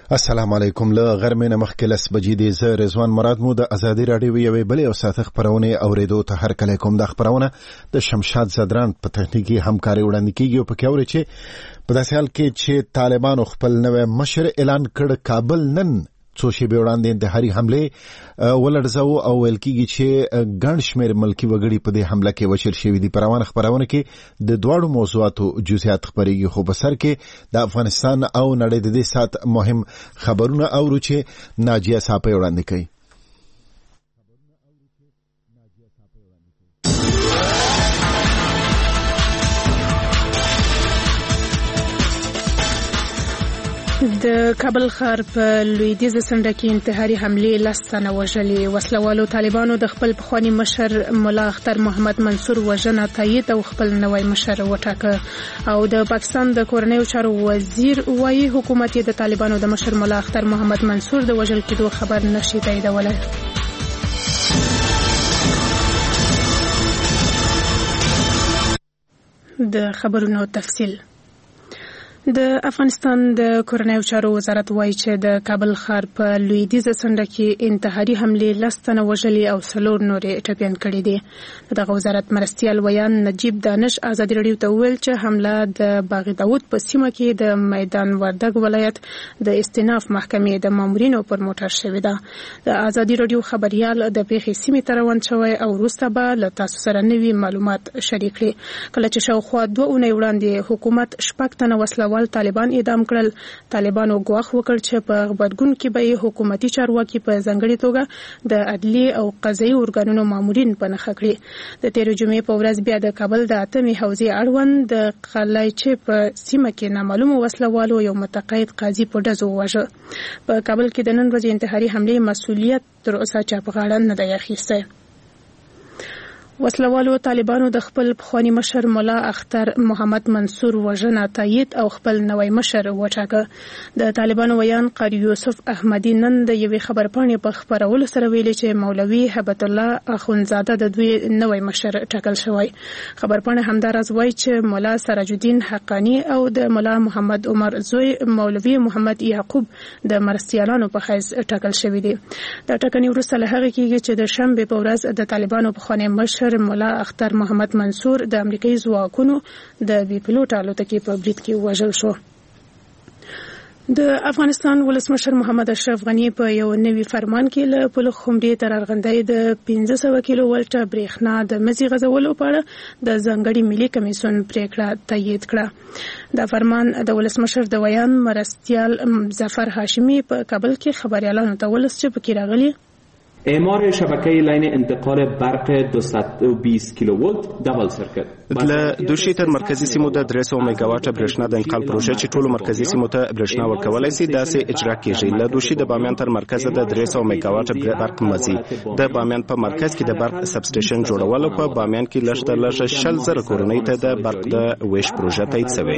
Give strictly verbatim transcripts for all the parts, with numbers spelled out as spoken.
السلام علیکم. له غرمې نه مخکې لس بجې دي. زه رضوان مراد مو د ازادي راډیو یوې بلې او ساته خپرونې اورېدو ته هرکلی کوم. د خپرونه د شمشاد زدران په تخنیکي همکاري وړاندې کیږي او پکې اورئ چې په داسې حال کې چې طالبانو خپل نوی مشر اعلان کړ، کابل نن څو شېبې وړاندې انتحاري حملې ولړزاوه او ویل کېږي چې ګڼ شمېر ملکي وګړي په دې حمله کې وژل شوي دي. په روانه خپرونه کې د دواړو موضوعاتو جزئیات خپرېږي، خو په سر کې د افغانستان او نړۍ د دې ساعت مهم خبرونه اورو چې ناجیه صاحب وړاندې کوي. د کابل ښار په لویدیځه څنډه کې انتحاري حملې لس تنه وژلي. وسلوالو طالبانو د خپل پخواني مشر ملا اختر محمد منصور وژنه تایید او خپل نوی مشر وټاکه. او د پاکستان د کورنیو چارو وزیر وايي حکومت د طالبانو د مشر ملا اختر محمد منصور د وژل کېدو خبر نشي تاییدولی. د خبرونو تفصیل. د افغانستان د کورنیو چارو وزارت وایي چې د کابل ښار په لویدیځه څنډه کې انتحاري حملې لس تنه وژلي او څلور نورې ټپیان کړي دي. دغه وزارت مرستیال ویان نجیب دانش ازادي راډیو ته وویل چې حمله د باغ داود په سیمه کې د میدان وردګ ولایت د استیناف محکمې د مامورینو پر موټر شوې ده. د ازادي راډیو خبريال د پیښې سیمې ته روان شوی او وروسته به له تاسو سره نوي معلومات شریک کړي. کله چې شاوخوا دوه اونۍ وړاندې حکومت شپږ تنه وسله طالبان اعدام کړل، طالبانو ګواښ وکړ چې په غبرګون کې به حکومتي چارواکي په ځانګړې توګه د عدلي او قضایي ارګانونو مامورین په نښه کړي. د تېرې جمعې په ورځ بیا د کابل د اتمې حوزې اړوند د قلعهچې په سیمه کې نامعلومو وسلوالو یو متقاعد قاضي په ډزو وواژه. په کابل کې د نن ورځې انتحاري حملې مسؤلیت تر اوسه چا په غاړه نه دی اخیستی. وسلوالو طالبانو د خپل پخواني مشر ملا اختر محمد منصور وژنه تایید او خپل نوی مشر وټاکه. د طالبانو ویان قاری یوسف احمدی نن د یوې خبرپاڼې په خپرولو سره ویلي چې مولوي هبت الله اخونزاده د دوی نوی مشر ټاکل شوی. خبرپاڼه همداراز وایي چې مولا سراج الدین حقانی او د مولا محمد عمر زوی مولوي محمد یعقوب د مرستیالانو په حیث ټاکل شوی دي. د ټاکنې وروسته له هغه کېږي چې د شنبې په ورځ د طالبانو پخوانی مشر مولا اختر محمد منصور د امریکایي ځواکونو د بي پلوټ الوتکې په برید کې وژل شو. د افغانستان ولسمشر محمد اشرف غنی په یو نوي فرمان کې له پل خمرې تر ارغندې د پنځه سوه کیلو ولټه برېښنا د مزي غځولو په اړه د ځانګړي ملي کمیسیون پریکړه تایید کړه. دا فرمان د ولسمشر د ویان مرستیال ظفر هاشمی په کابل کې خبريالانو ته ولس چې پکې راغلي اعمار شبکه لاین انتقال برق دویست و بیست کیلوولت دبل سرکټ له دوشي تر مرکزی سیمو د درې سوه میگاواټه برېښنا د انتقال پروژه چې ټولو مرکزی سیمو ته برېښنا ورکولای شي داسې اجرا کیږي. له دوشي د بامیان تر مرکز د درې سوه میگاواټه برق مزي د بامیان په مرکز کې د برق سب سټیشن جوړولو په بامیان کې لږ تر لږه شل زره کورنۍ ته د برق د ویش پروژه تایید شوی.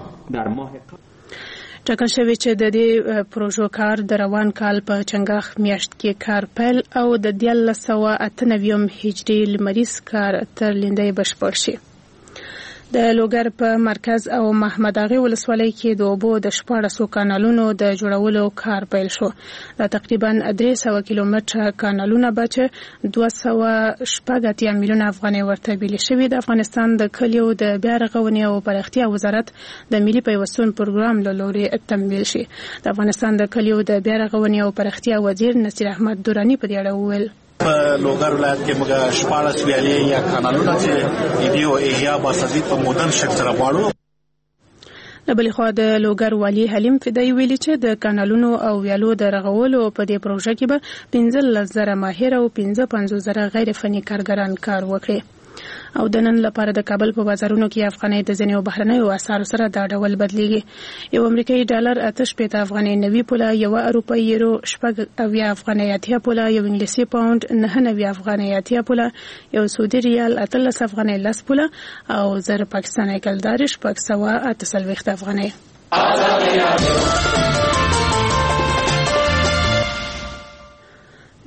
ټاکل شوی چې د دې پروژو کار د روان کال په چنګاښ میاشت کې کار پیل او د دیارلس سوه اته نوي هجري لمریز کار تر لیندۍ بشپړ شي. د لوګر په مرکز او محمد اغه ولسوالۍ کې د اوبو د شپاړسو کانالونو د جوړولو کار پیل شو. دا تقریبا درې سوه کیلومتره کانالونه به چې دوه سوه شپږ اتیا میلیونه افغانۍ ورته بیلې شوي. د افغانستان د کلیو د بیا رغونې او پراختیا وزارت د ملي پیوستون پروګرام له لوري تمویل شي. د افغانستان د کلیو د بیا رغونې او پراختیا وزیر نصیر احمد دورانی په دې اړه وویل په لوګر ولایت کې موږ شپاړس ویالې یا کانالونه چې ایډیو احیا باسازي په مودرن شکل سره غواړو. د بلې خوا د لوګر والي حلیم فدایي ویلي چې د کانالونو او ویالو د رغولو په دې پروژه کې به پنځلس زره ماهر او پنځه پنځوس زره غیر فني کارګران کار وکړي. او د نن لپاره د کابل په بازارونو کې افغانۍ د ځینو بهرنیو اسعارو سره دا ډول بدلیږي. یو امریکایي ډالر اته شپېته افغانۍ نوي پوله، یو اروپایي یورو شپږ اویا افغانۍ اتیا پوله، یو انګلیسي پاوند نهه نوي افغانۍ اتیا پوله، یو سعودي ریال اتلس افغانۍ لس پوله او زر پاکستاني کلدار شپږ سوه اته څلوېښت افغانۍ.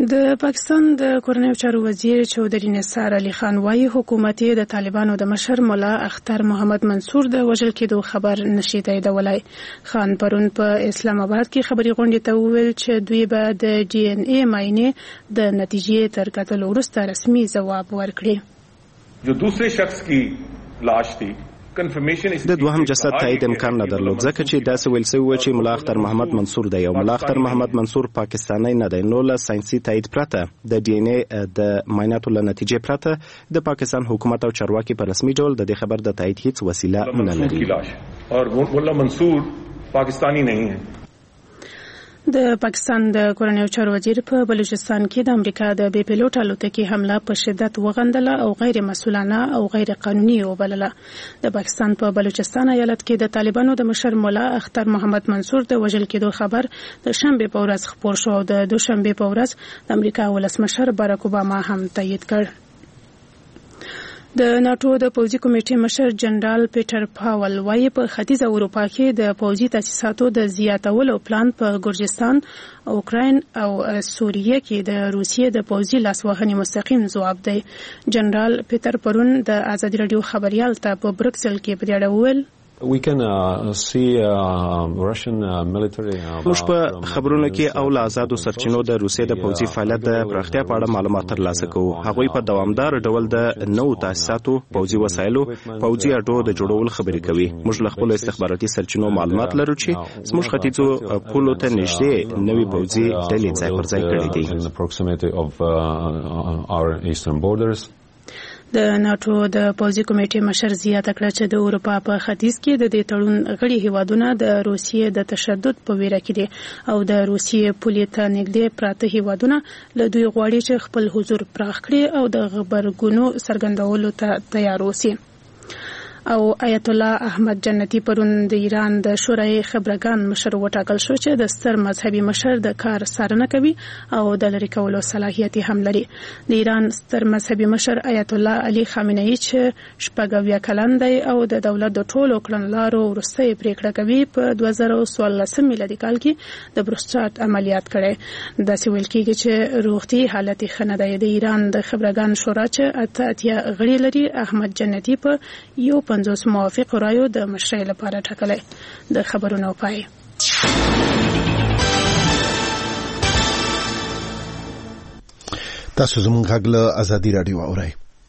د پاکستان د کورنیو چارو وزیر چودري نثار علي خان وايي حکومت د طالبانو د مشر مولا اختر محمد منصور د وژل کېدو خبر نشي تاییدولای. خان پرون په اسلام آباد کې خبري غونډې ته وویل چې دوی به د ډي ان اي معاینې د نتیجې تر کتلو وروسته رسمي ځواب ورکړي. جو دوسرے شخص کی لاش تھی د دوهم جسد تایید امکان نه درلود ځکه چې داسې ویل شوی و چې ملا اختر محمد منصور دی او ملا اختر محمد منصور پاکستانی نه دی. نو له ساينسي تایید پرته د ډي ان اي د معایناتو له نتیجې پرته د پاکستان حکومت او چارواکي په رسمي ډول د دې خبر د تایید هیڅ وسیله نه لري. اور مولا منصور پاکستانی نہیں ہے. د پاکستان د کورنیو چارو وزیر په بلوچستان کې د امریکا د بې پیلوټ الوتکې حمله په شدت وغندله او غیر مسؤلانه او غیر قانوني وبلله. د پاکستان په بلوچستان ایالت کې د طالبانو د مشر مولا اختر محمد منصور د وژل کېدو خبر د شنبه په ورځ خپور شو او د دوشنبه په ورځ د امریکا ولسمشر باراک اوباما هم تایید کړ. د ناتو د پوځي کمیټې مشر جنرال پیټر پاول وايي په ختیځه اروپا کې د پوځي تاسیساتو د زیاتولو پلان په ګورجستان، اوکراین او سوریه کې د روسیې د پوځي لاسوهنې مستقیم ځواب دی. جنرال پیټر پرون د ازادي رادیو خبريال ته په برکسل کې په اړه وویل We can uh, see uh, Russian uh, military موږ په خبرونو کې او له آزادو سرچینو د روسیې د پوځي فعالیت د پراختیا په اړه معلومات ترلاسه کوو. هغوی په دوامدار ډول د نوو تاسیساتو، پوځي وسایلو، پوځي اډو د جوړولو خبرې کوي. موږ له خپلو استخباراتي سرچینو معلومات لرو چې زموږ ختیځو پولو ته نږدې نوي پوځي ډلې ځای پر ځای کړي دي. د ناتو د پوځي کمیټې مشر زیاته کړه چې د اروپا په ختیځ کې د دې تړون غړي هیوادونه د روسیې د تشدد په ویره کې دي او د روسیې پولې ته نږدې پراته هیوادونه له دوی غواړي چې خپل حضور پراخ کړي او د غبرګونو څرګندولو ته تیار اوسي. او آیت الله احمد جنتی پرون د ایران د شورای خبرګان مشر وټاکل شو چې د ستر مذهبي مشر د کار څارنه کوي او د لری کولو صلاحیت هم لري. د ایران ستر مذهبي مشر آیت الله علي خامنه‌ای چې شپږویا کلن دی او د دولت د ټولو کړنلارو وروسته پریکړه کوي په دوه زره څوارلس میلادي کال کې د بروسټات عملیات کړي. داسې ویل کېږي چې روغتي حالت ښه نه دی. د ایران د خبرګان شورا چې اته اتیا غړي لري احمد جنتی په یو پنځوس موافق رایو د مشرۍ لپاره ټاکلی. د خبرونو پای. تاسو زموږ غږ له ازادي رادیو اورئ.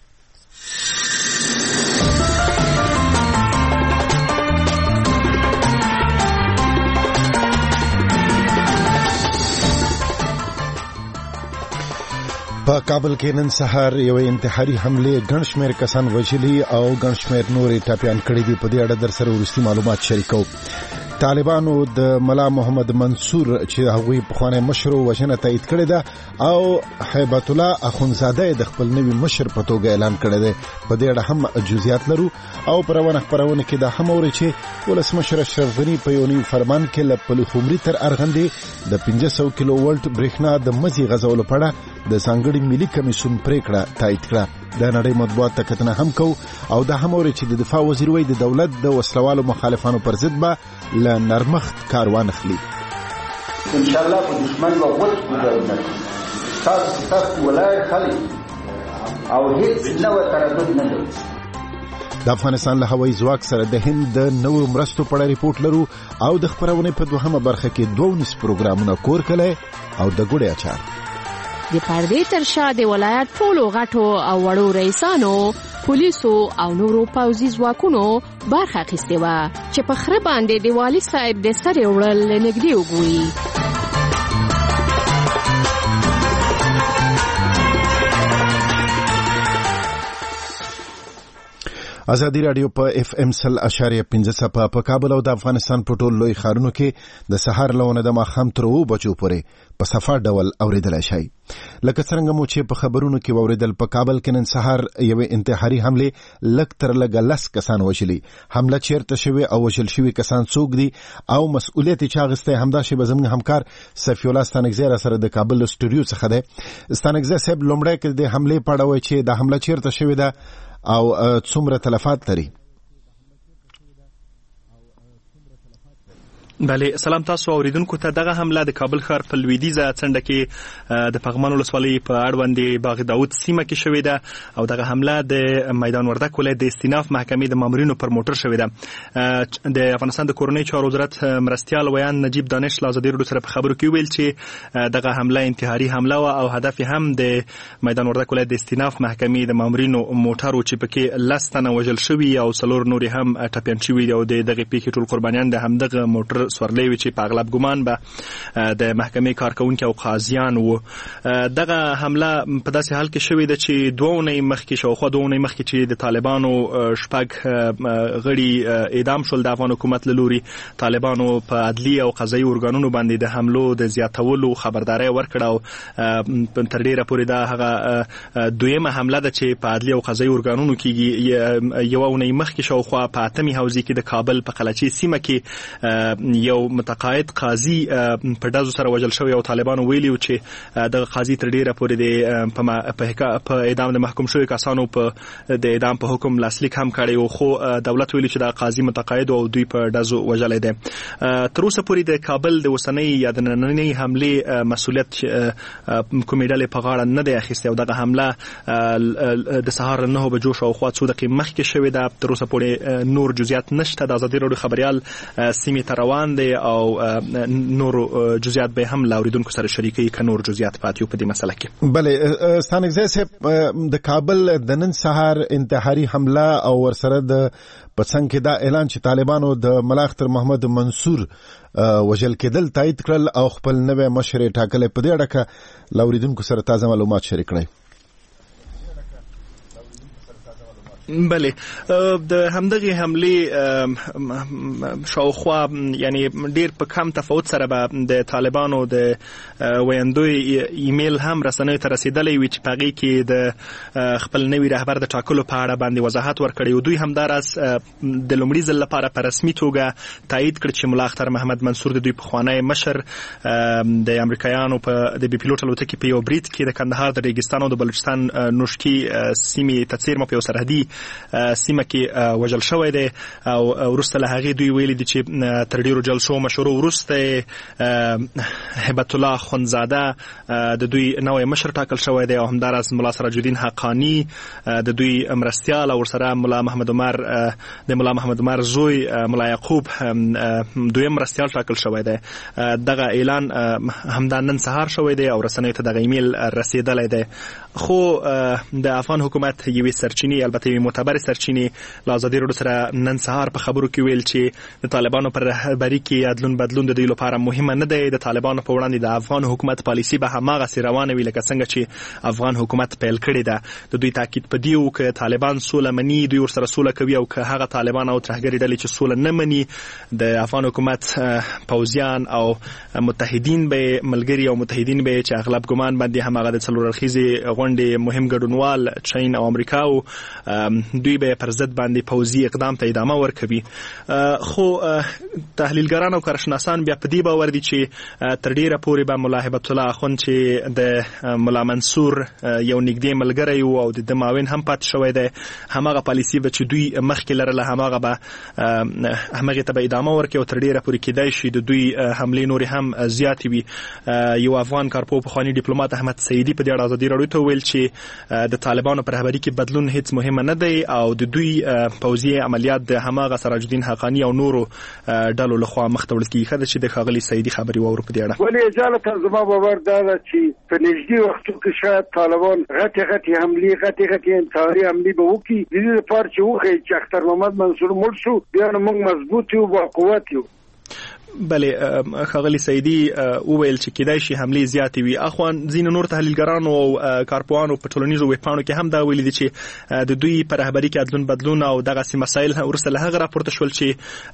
په کابل کې نن سهار یو انتحاري حمله ګڼ شمېر کسان وژلي او ګڼ شمېر نورې ټپیان کړي دي. په دې اړه در سره وروستي معلومات شریکو. طالبانو د ملا محمد منصور چې هغوی پخوانی مشر وژنه تایید کړې ده او هیبت الله اخونزاده د خپل نوي مشر په توګه اعلان کړی دی. په دې اړه هم جزئیات لرو او په روانه خپرونه کې دا هم اوري چې ولسمشر اشرف غني په یو نوي فرمان کې له پلخمري تر ارغندې د پنځه سوه کیلو ولټ برېښنا د مزي غځولو په اړه د ځانګړي ملي کمیسیون پریکړه تایید کړه. د نړۍ مطبوعات ته کتنه هم کو او دا هم اوري چې د دفاع وزیر وایي د دولت د وسلوالو مخالفانو پر ضد به له نرمښت کار وانخلي. ان شاء الله په دشمن به غوڅ ګرځي. تاسو تاسو ولای خلک او هیڅ نو تردد نه لري. د افغانستان له هوایي ځواک سره د هند د نوو مرستو په اړه ریپورت لرو او د خبرونې په دوهمه برخه کې دوه ونیس پروګرامونه کور کلی او د ګوړې اچار. د پردې تر شا د ولایت ټولو غټو او وړو رئیسانو، پولیسو او نورو پوځي ځواکونو برخه اخیستې وه چې په خره باندې د والي صاحب د سرې وړل له نږدې وګوري. ازادي رادیو په اف ام سل اشاریه پنځه څپه په کابل او د افغانستان په ټولو لوی ښارونو کې د سهار لونه د ماښام تر اوو بجو پورې په صفا ډول اورېدلی شئ. لکه څرنګه مو چې په خبرونو کې واورېدل، په کابل کې نن سهار یوې انتحاري حملې لږ تر لږه لس کسان وژلي. حمله چیرته شوې او وژل شوي کسان څوک دي او مسؤلیت یې چا اخیستی، همدا شی به زموږ همکار سفي الله ستانکزی را سره د کابل له سټوډیو څخه دی. ستانکزی صاحب، لومړی کې د حملې په اړه وایي چې دا حمله چیرته شوې ده او څومره تلفات لري؟ بله سلام تاسو اوریدونکو ته. دغه حمله د کابل ښار په لویدیځه څنډه کې د پغمان ولسوالۍ په اړوند باغ داود سیمه کې شوې ده او دغه حمله د میدان وردک ولایت د استیناف محکمې د مامورینو پر موټر شوې ده. د افغانستان د کورنۍ چارو وزارت مرستیال ویان نجیب دانش له ازادي راډیو سره په خبرو کې ویل چې دغه حمله انتحاري حمله و او هدف هم د میدان وردک ولایت د استیناف محکمې د مامورینو موټر چې پکې لس تنه وژل شوي او څلور نور هم ټپیان شوي او دغه پیښې ټول قربانیان د همدغه موټر سورلۍ وي چې په اغلب ګمان به د محکمې کارکونکي او قاضیان وو. دغه حمله په داسې حال کې شوې ده چې دوه اونۍ مخکې شاوخوا دوه اونۍ مخکې چې د طالبانو شپږ غړي اعدام شول د افغان حکومت له لوري. طالبانو په عدلي او قضایي ارګانونو باندې د حملو د زیاتولو خبرداري ورکړه او تر ډیره پورې دا هغه دویمه حمله ده چې په عدلي او قضایي ارګانونو کې یو اونۍ مخکې شاوخوا په اتمې حوزې کې د کابل په قلچي سیمه کې یو متقاعد قاضي په ډزو سره وژل شوی او طالبانو ویلي چې دغه قاضي تر ډیره پورې د په اعدام د محکوم شوی کسانو په د اعدام په حکم لاسلیک هم کړی او خو دولت ویلي چې دا قاضي متقاعد او دوی په ډزو وژلی دی. تر اوسه پورې د کابل د اوسنۍ یا د نننۍ حملې مسؤلیت کومې ډلې په غاړه نه دی اخیستی او دغه حمله د سهار نهو بجو شاوخوا څو دقیقې مخکې شوې ده. تر اوسه پورې نور جزئیات نشته. د ازادي راډیو خبریال سیمې ته روان دی او نور جزئیات به هم لاوریدونکو سره شریکي ک نور جزئیات پاتیو په دې مسله کې. بله ستانګزه صاحب د کابل د نن سهار انتحاري حمله او ورسره د پڅنګ کې دا اعلان چې طالبانو د ملاختر محمد منصور وژل کېدل تایید کړل او خپل نوې مشر ټاکل په دې اړه لاوریدونکو سره تازه معلومات شریک کړي. بله د همدغه حملې شاوخوا یعنی ډیر په کم تفاوت سره به د طالبانو د ویندوی ایمیل هم رسنیو ته رسیدلی وي چې په هغې کې د خپل نوي رهبر د ټاکلو په اړه باندې وضاحت ورکړی او دوی همداراز د لومړي ځل لپاره په رسمي توګه تایید کړ چې ملا اختر محمد منصور د دوی پخوانی مشر د امریکایانو په د بي پیلوټ الوتکې په یو برید کې د کندهار د ریګستان او د بلوچستان نوشکي سیمې ته څیرمه په یو سرحدي سیمه کې وژل شوی دی او وروسته له هغې دوی ویلي دي چې تر ډیرو جلسو مشورو وروسته هبت الله خنزاده د دوی نوی مشر ټاکل شوی دی او همداراز ملا سراج الدین حقانی د دوی مرستیال او ورسره ملا محمد عمر د ملا محمد عمر زوی ملا یعقوب دویم مرستیال ټاکل شوی دی. دغه اعلان همدا نن سهار شوی دی او رسنیو ته دغه ایمیل رسیدلی دی. خو د افغان حکومت یوې سرچینې البته معتبر سرچینې له ازادي راډیو سره نن سهار په خبرو کې ویل چې د طالبانو پر رهبري کې عدلون بدلون د دوی لپاره مهمه نه دی. د طالبانو په وړاندې د افغان حکومت پالیسي به هماغسې روانه وي لکه څنګه چې افغان حکومت پیل کړې ده. د دوی تاکید په دې و که طالبان سوله مني دوی ورسره سوله کوي او که هغه طالبان او ترهګرې ډلې چې سوله نه مني د افغان حکومت پوځیان او متحدین به ملګري او متحدین به چې اغلب ګمان باندې هماغه د څلور اړخیزې غونډې مهم ګډونوال چین او امریکا او دوی به پر ضد باندې پوځي اقدام ته ادامه ورکوي. خو تحلیلګران او کارشناسان بیا په دې باور دي چې تر ډیره پورې به ملا هبت الله اخوند چې د ملا منصور یو نږدې ملګری و او د معاون هم پاتې شوی دی هماغه پالیسي به چې دوی مخکې لرله هماغه به همغې ته به ادامه ورکوي او تر ډیره پورې کیدای شي د دوی حملې نورې هم زیاتې وي. یو افغان کارپوه پخواني ډیپلومات احمد سعیدي په دې اړه ازادي راډیو ته ویل چې د طالبانو پر رهبري کې بدلون هیڅ مهمه نه دی او د دوی پوځي عملیات د هماغه سراج الدین حقانی او نورو ډلو لخوا مخ ته وړل کیږي. ښه ده چې د ښاغلي سعیدي خبرې واورو په دې اړه. ولې اجازه زما باور دا ده چې په نږدې وختو کې شاید طالبان غټې غټې حملې غټې غټې انتحاري حملې به وکړي د دې لپاره چې وښیي چې اختر محمد منصور مړ شو بیا نو موږ مضبوط یو باقوت یو. بله ښاغلي سعیدي وویل چې کیدای شي حملې زیاتې وي. اخوان ځینې نور تحلیلګرانو او کارپوهانو په ټولنیزو ویبپاڼو کې هم دا ویلي دي چې د دوی په رهبري کې عدلون بدلون او دغسې مسایل وروسته له هغه راپورته شول چې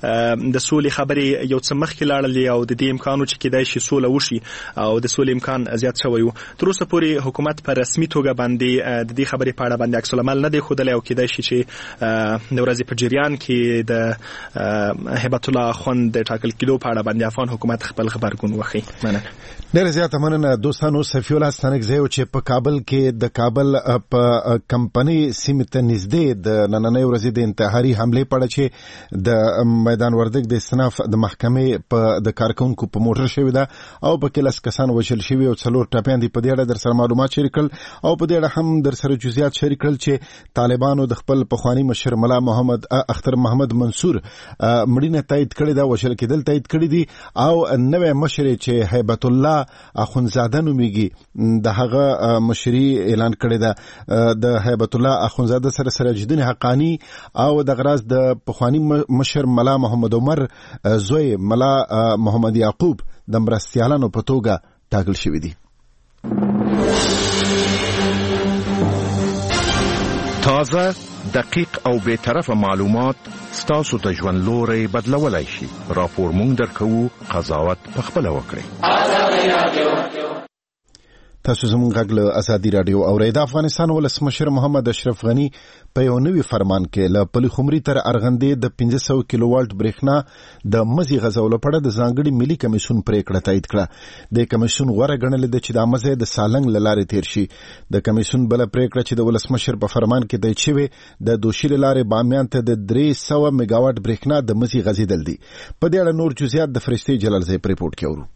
د سولې خبرې یو څه مخکې لاړلې او د دې امکان و چې کیدای شي سوله وشي او د سولې امکان زیات شوی و. تر اوسه پورې حکومت په رسمي توګه باندې د دې خبرې په اړه باندې عکس العمل نه دی ښودلی او کیدای شي چې د ورځې په جریان کې د هبت الله اخوند د ټاکل کېدو په اړه باندې افغان حکومت خپل خبرګون وښي. مننه. ډېر زیات مننه دوستانو. سفی الله ستانکزی چې په کابل کې د کابل په کمپنی سیمې ته نږدې د نننۍ ورځې د انتحاري حملې په اړه چې د میدان وردګ د استناف د محکمې په د کارکونکو په موټر شوې ده او په کې لس کسان وژل شوي او څلور ټپیان دي. په دې اړه در سره معلومات شریک کړل او په دې اړه هم در سره جزئیات شریک کړل چې طالبانو د خپل پخوانی مشر ملا محمد اختر محمد منصور مړینه تایید کړې ده، وژل کېدل تایید کړی دي او نوې مشر چې هیبت الله اخونزاده نومیږي د هغه مشري اعلان کړی ده. د هیبت الله اخونزاده سره سراجالدین حقانی او د غراز د پخوانی مشر ملا محمد عمر زوی ملا محمد یعقوب د مرستیالانو په توګه ټاکل شوی دي. تازه، دقیق او بے طرفه معلومات ستاسو د ژوند لوري بدلولای شي. راپور مونږ درکو، قضاوت پخپله وکړئ. تاسو زموږ غږ له ازادي رادیو اورئ. د افغانستان ولسمشر محمد اشرف غنی په یو نوي فرمان کې له پلي خمري تر ارغندې د پنځه سوه کیلو والټ برېښنا د مزي غځولو په اړه د ځانګړي ملي کمیسیون پریکړه تایید کړه. د کمیسیون غوره ګڼلې ده چې د مزي د سالنګ له لارې تیر شي. د کمیسیون بله پریکړه چې د ولسمشر په فرمان کې تایید شوې د دوشي له لارې بامیان ته د درې سوه میګاواټ برېښنا د مزي غځېدل دي. په دې اړه نور جزئیات د فرشتي جلالزی په ریپورت کې اورو.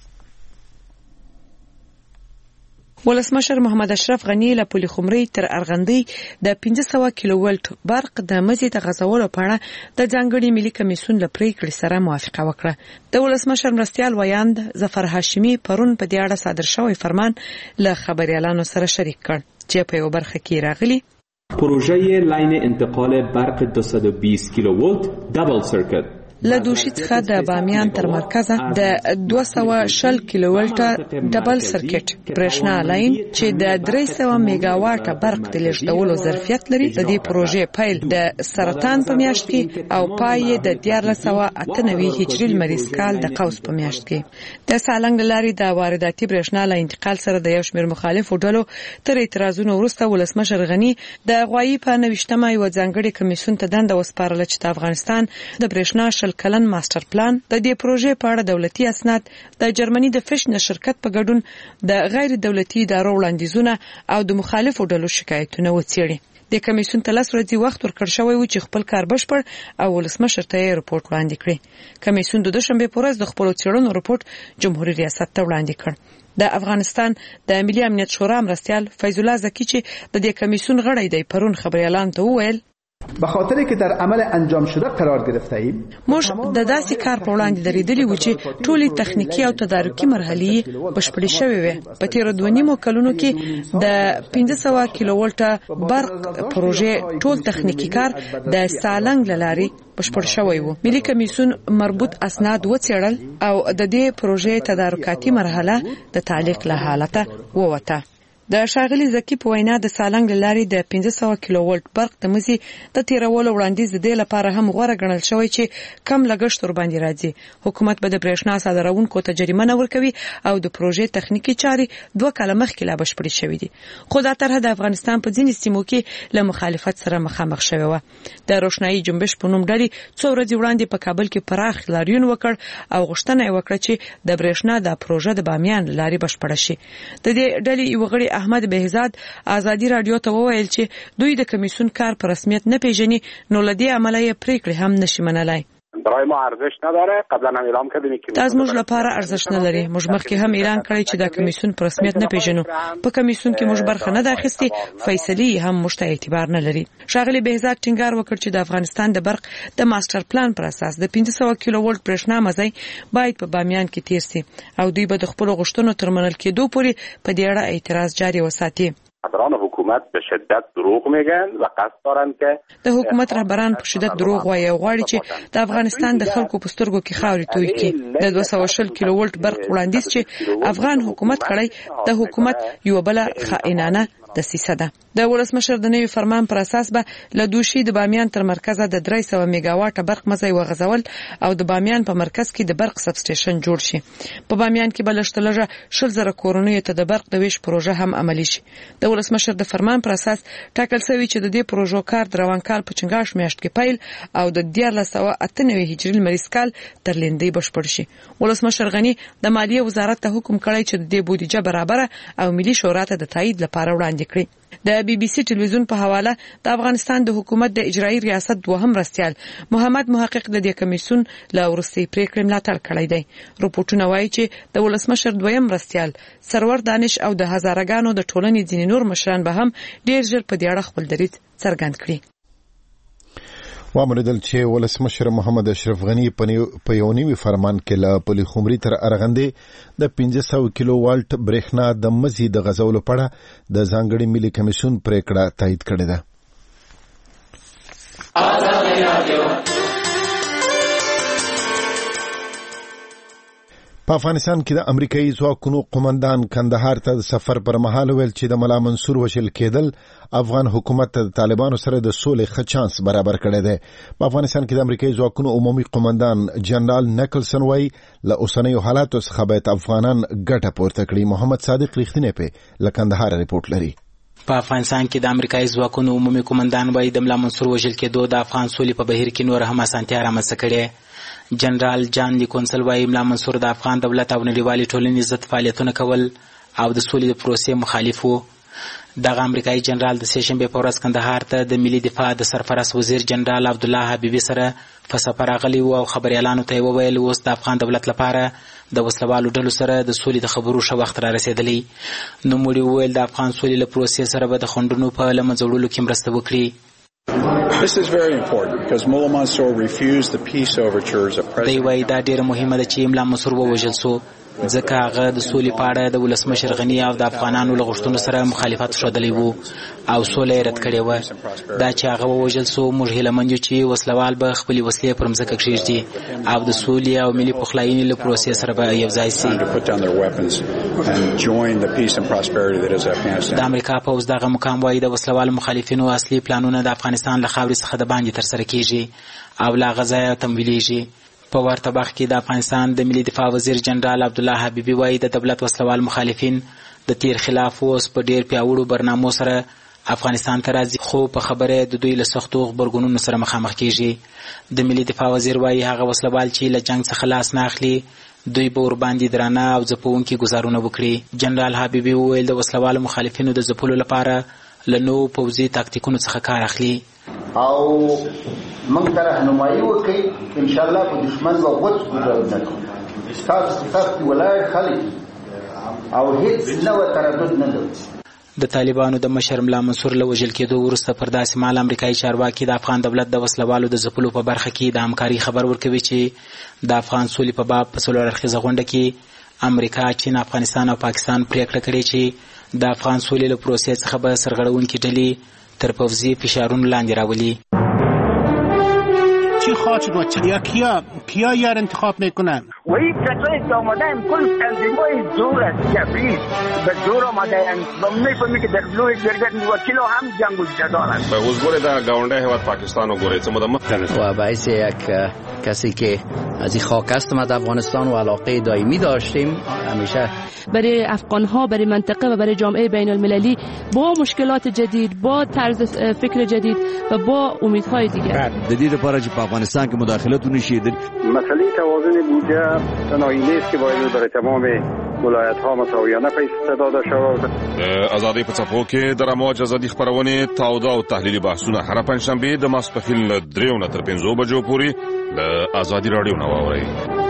ولسمشر محمد اشرف غنی له پلي خمري تر ارغندې د پنځه سوه کیلو والټ برق د مزي د غځولو په اړه د ځانګړي ملي کمیسیون له پریکړې سره موافقه وکړه. د ولسمشر مرستیال ویاند ظفر هاشمي پرون په دې اړه صادر شوی فرمان له خبريالانو سره شریک کړ چې په یو برخه کې راغلي. پروژه لاین انتقال برق دویست و بیست کیلووولت دبل سرکټ له دوشي څخه د بامیان تر مرکزه د دوه سوه شل کیلو والټه ډبل سرکټ برېښنا لاین چې د درې سوه میګاواټه برق د لېږدولو ظرفیت لري. د دې پروژې پیل د سرطان په میاشت کې او پای د دیارلس سوه اته نوي هجري لمریز کال د قوس په میاشت کې. د سالنګ لارې د وارداتي برېښنا له انتقال سره د یو شمېر مخالفو ډلو تر اعتراضونو وروسته ولسمشر غني د غوایي په نوښتمه یو ځانګړي کمیسیون ته دنده وسپارله چې د افغانستان د برېښنا شل کلن ماستر پلان د دې پروژې په اړه دولتي اسناد د جرمني د فشن شرکت په ګډون د غیر دولتي ادارو وړاندیزونه او د مخالفو ډلو شکایتونه وڅېړي. د کمیسیون ته لس ورځې وخت ورکړ شوی و چې خپل کار بشپړ او ولسمشر ته یې رپورټ وړاندې کړي. کمیسیون د دوشنبې په ورځ د خپلو څېړنو رپورټ جمهوریت ریاست ته وړاندې کړ. د افغانستان د ملي امنیت شورا مرستیال فیض الله زکی چې د دې کمیسیون غړی دی پرون خبريالانو ته وویل به خاطر که در عمل انجام شده قرار گرفته ایم موږ د داسې کار په وړاندې درېدلي وو چې ټولې تخنیکی او تدارکي مرحلې بشپړې شوې وې. په تیرو دوه نیمو کلونو کې د پنځه سوه کیلو والټه برق پروژې ټول تخنیکی کار د سالنګ له لارې بشپړ شوی وو. ملي کمیسیون مربوط اسناد وڅېړل او د دې پروژې تدارکاتي مرحله د تعلیق له حالته ووته. د شاغلي زکی په وینا د سالنګ لارې د پنځه سوه کیلو والټ برق د مزي د تیرولو وړاندیز د دې لپاره هم غوړه ګڼل شوی چې کم لګښت ور باندې راځي. حکومت به د برېښنا صادروونکو ته جریمه نه ورکوي او د پروژې تخنیکی چاري دوه کاله مخکې لا بشپړې شوې دي. خو دا طرحه د افغانستان په ځینې سیمو کې له مخالفت سره مخامخ شوې وه. د روشنايي جنبش په نوم ډلې څو ورځې وړاندې په کابل کې پراخ لاریون وکړ او غوښتنه یې وکړه چې د برېښنا د پروژې د بامیان لارې بشپړه شي. د دې ډلې یو غړي احمد بهزاد ازادي رادیو ته وویل چې دوی د کمیسیون کار په رسمیت نه پیژني نو لدی عمله یې پریکړه هم نشي منلای. برای ما ارزش نداره. قبلا هم اعلام کردیم که تاسو موږ لپاره ارزش نه لري. موږ مخکې هم اعلان کړی چې دا کمیسیون په رسمیت نه پیژنو. په کمیسیون کې موږ برخه نه اخیستې، فیصلې هم موږ ته اعتبار نه لري. شاغلي بهزاد ټینګار وکړ چې د افغانستان د برق د ماستر پلان پر اساس د پنځه سوه کیلو والټ برېښنا مزي باید په بامیان کې تیر شي او دوی به د خپل غوښتنو تر منل کېدو پورې په دې اړه اعتراض جاري وساتي. رهبران حکومت به شدت دروغ میگن و قصد دارن که د حکومت رهبران په شدت دروغ وایي او غواړي چې د افغانستان د خلکو په سترګو کې خاورې توی کړي. د دوه سوه شل کیلو والټ برق وړاندیز چې افغان حکومت کړی د حکومت یو بل خائنانه دسیسه ده. د ولسمشر د نوي فرمان پر اساس به له دوشي د بامیان تر مرکزه د درې سوه میګاواټه برق مزي وغځول او د بامیان په مرکز کې د برق سب سټیشن جوړ شي. په بامیان کې به لشتلجه شل زره کورونو ته د برق د ویش پروژه هم عملی شي. د ولسمشر د فرمان پر اساس ټاکل شوی چې د دې پروژو کار د روان کال په چنګاښ میاشت کې پیل او د دیارلس سوه اته نوي هجري لمریز کال تر لیندۍ بشپړ شي. ولسمشر غنی د مالیې وزارت ته حکم کړی چې د دې بودیجه برابر او ملي شورا ته د تایید لپاره وړاندې کړي. د بي بي سي ټلویزیون په حواله د افغانستان د حکومت د اجرایي ریاست دوهم رئیس محمد محقق د دې کمیسیون له ورستي پریکړې ملاتړ کړی دی. رپورټونه وایي چې د ولسمشر دویم رئیس سرور دانش او د هزارګانو د ټولنې ځینې نور مشران به هم ډیر ژر په دې اړه خپل دریځ څرګند کړي. وامردل چې ولسمشر محمد اشرف غنی په یو نوي فرمان کې له پلي خمري تر ارغندې د پنځه سوه کیلو والټ برېښنا د مزي د غځولو په اړه د ځانګړي ملي کمیسیون پریکړه تایید کړې ده. په افغانستان کې د امریکایي ځواکونو قومندان کندهار ته د سفر پر مهال ویل چې د ملا منصور وژل کېدل افغان حکومت ته د طالبانو سره د سولې ښه چانس برابر کړی دی. په افغانستان کې د امریکایي ځواکونو عمومي قومندان جنرال نیکلسن وایي له اوسنیو حالاتو څخه باید افغانان ګټه پورته کړي. محمد صادق ریښتینی په له کندهار ریپورټ لري. په افغانستان کې د امریکایي ځواکونو عمومي قومندان وایي د ملا منصور وژل کېدو د افغان سولې په بهیر کې نور هم اسانتیا رامنځته کړې. جنرال جان لیکونسل وایي ملا منصور د افغان دولت او نړیوالې ټولنې ضد فعالیتونه کول او د سولې د پروسې مخالف وو. دغه امریکایي جنرال د سه شنبې په ورځ کندهار ته د ملي دفاع د سرپرست وزیر جنرال عبدالله حبیبي سره په سفر راغلی و او خبریالانو ته یې وویل اوس د افغان دولت لپاره د وسلوالو ډلو سره د سولې د خبرو ښه وخت را رسېدلی. نوموړي وویل د افغان سولې له پروسې سره به د خنډونو په له منځه وړلو کې مرسته وکړي. This is very important because Mullah Mansour refused the peace overtures of President. دی وایي دا ډیره مهمه ده چې ملا منصور ووژل سو ځکه هغه د سولې په اړه د ولسمشر غني او د افغانانو له غوښتنو سره مخالفت ښودلی وو او سوله یې رد کړې وه. دا چې هغه ووژل سو موږ هیلهمند یو چې وسلوال به خپلې وسلې پر مځکه کښېږدي او د سولې او ملي پخلاینې له پروسې سره به یو ځای سي. د امریکا پوځ دغه مقام وایي د وسلوالو مخالفینو اصلي پلانونه د افغانستان له خاورې څخه د باندې ترسره کېږي او له هغه ځایه تمویلېږي. په ورته وخت کې د افغانستان د ملي دفاع وزیر جنرال عبدالله حبیبي وایي د دولت وسلوال مخالفین د تیر خلاف اوس په ډیر پیاوړو برنامو سره افغانستان ته راځي خو په خبره د دوی له سختو غبرګونونو سره مخامخ کیږي. د ملي دفاع وزیر وایي هغه وسلوال چې له جنگ څخه لاس نه اخلي دوی به ورباندې درانه او ځپونکي ګزارونه وکړي. جنرال حبیبي وویل د وسلوالو مخالفینو د ځپلو لپاره له نوو پوځي تاکتیکونو څخه کار اخلي او موږ ته راهنمایي وکړي ان شاء الله په دشمن به غوڅ ګزارونه کوو. ستاسو ستاسو ولایت خلک او هیڅ نوع تردد نه لري. د طالبانو د مشر ملا منصور له وژل کېدو وروسته پر داسې مهال امریکایي چارواکي د افغان دولت د وسلوالو د ځپلو په برخه کې د همکاري خبر ورکوي چې د افغان سولې په باب په څلور اړخیزه غونډه کې امریکا، چین، افغانستان او پاکستان پریکړه کړې چې د افغان سولې له پروسې څخه به سرغړونکي ډلې تر پوځي فشارونو لاندې راولي. چی خواهد شد و یا کیا کیا یار انتخاب میکنن؟ و این کسایی که آمدن کل تنظیمای زور است جبری به زور آمدن و میفهمی که در لوی جرگت وکیل هم جنگ و جدال است. به حضور در گاونده هیواد پاکستان و گوریت مدام و باعث یک کسی که از این خاک است ما در افغانستان و علاقه دائمی داشتیم همیشه برای افغان ها، برای منطقه و برای جامعه بین المللی با مشکلات جدید، با طرز فکر جدید و با امیدهای دیگر. د دې لپاره چې په افغانستان کې مداخلت ونشي مسئله توازن بودجه تنهایی نیست که باید برای تمام ولایت ها مساویانه پیش داده شود. ازادي په صفو کې د رموج ازادي خبرونه تاوده او تحلیلي بحثونه هر پنځشنبه د ماسپخیل له دریو نه تر پنځو بجو پورې د ازادي رادیو نه واورئ.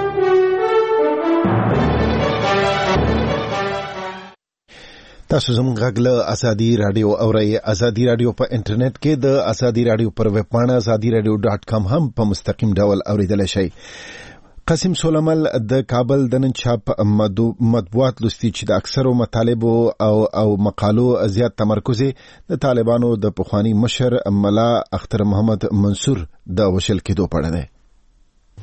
تاسو زموږ غږ له ازادي رادیو اورئ. ازادي رادیو په انټرنیټ کې د ازادي رادیو پر ویب پاڼه ازادي رادیو ډاټ کام هم په مستقیم ډول اوریدلی شئ. قاسم سولمل د کابل د نن چاپ مطبوعات لوستي چې د اکثرو مطالبو او او مقالو زیات تمرکز د طالبانو د پخوانی مشر ملا اختر محمد منصور د وشل کېدو په اړه دی.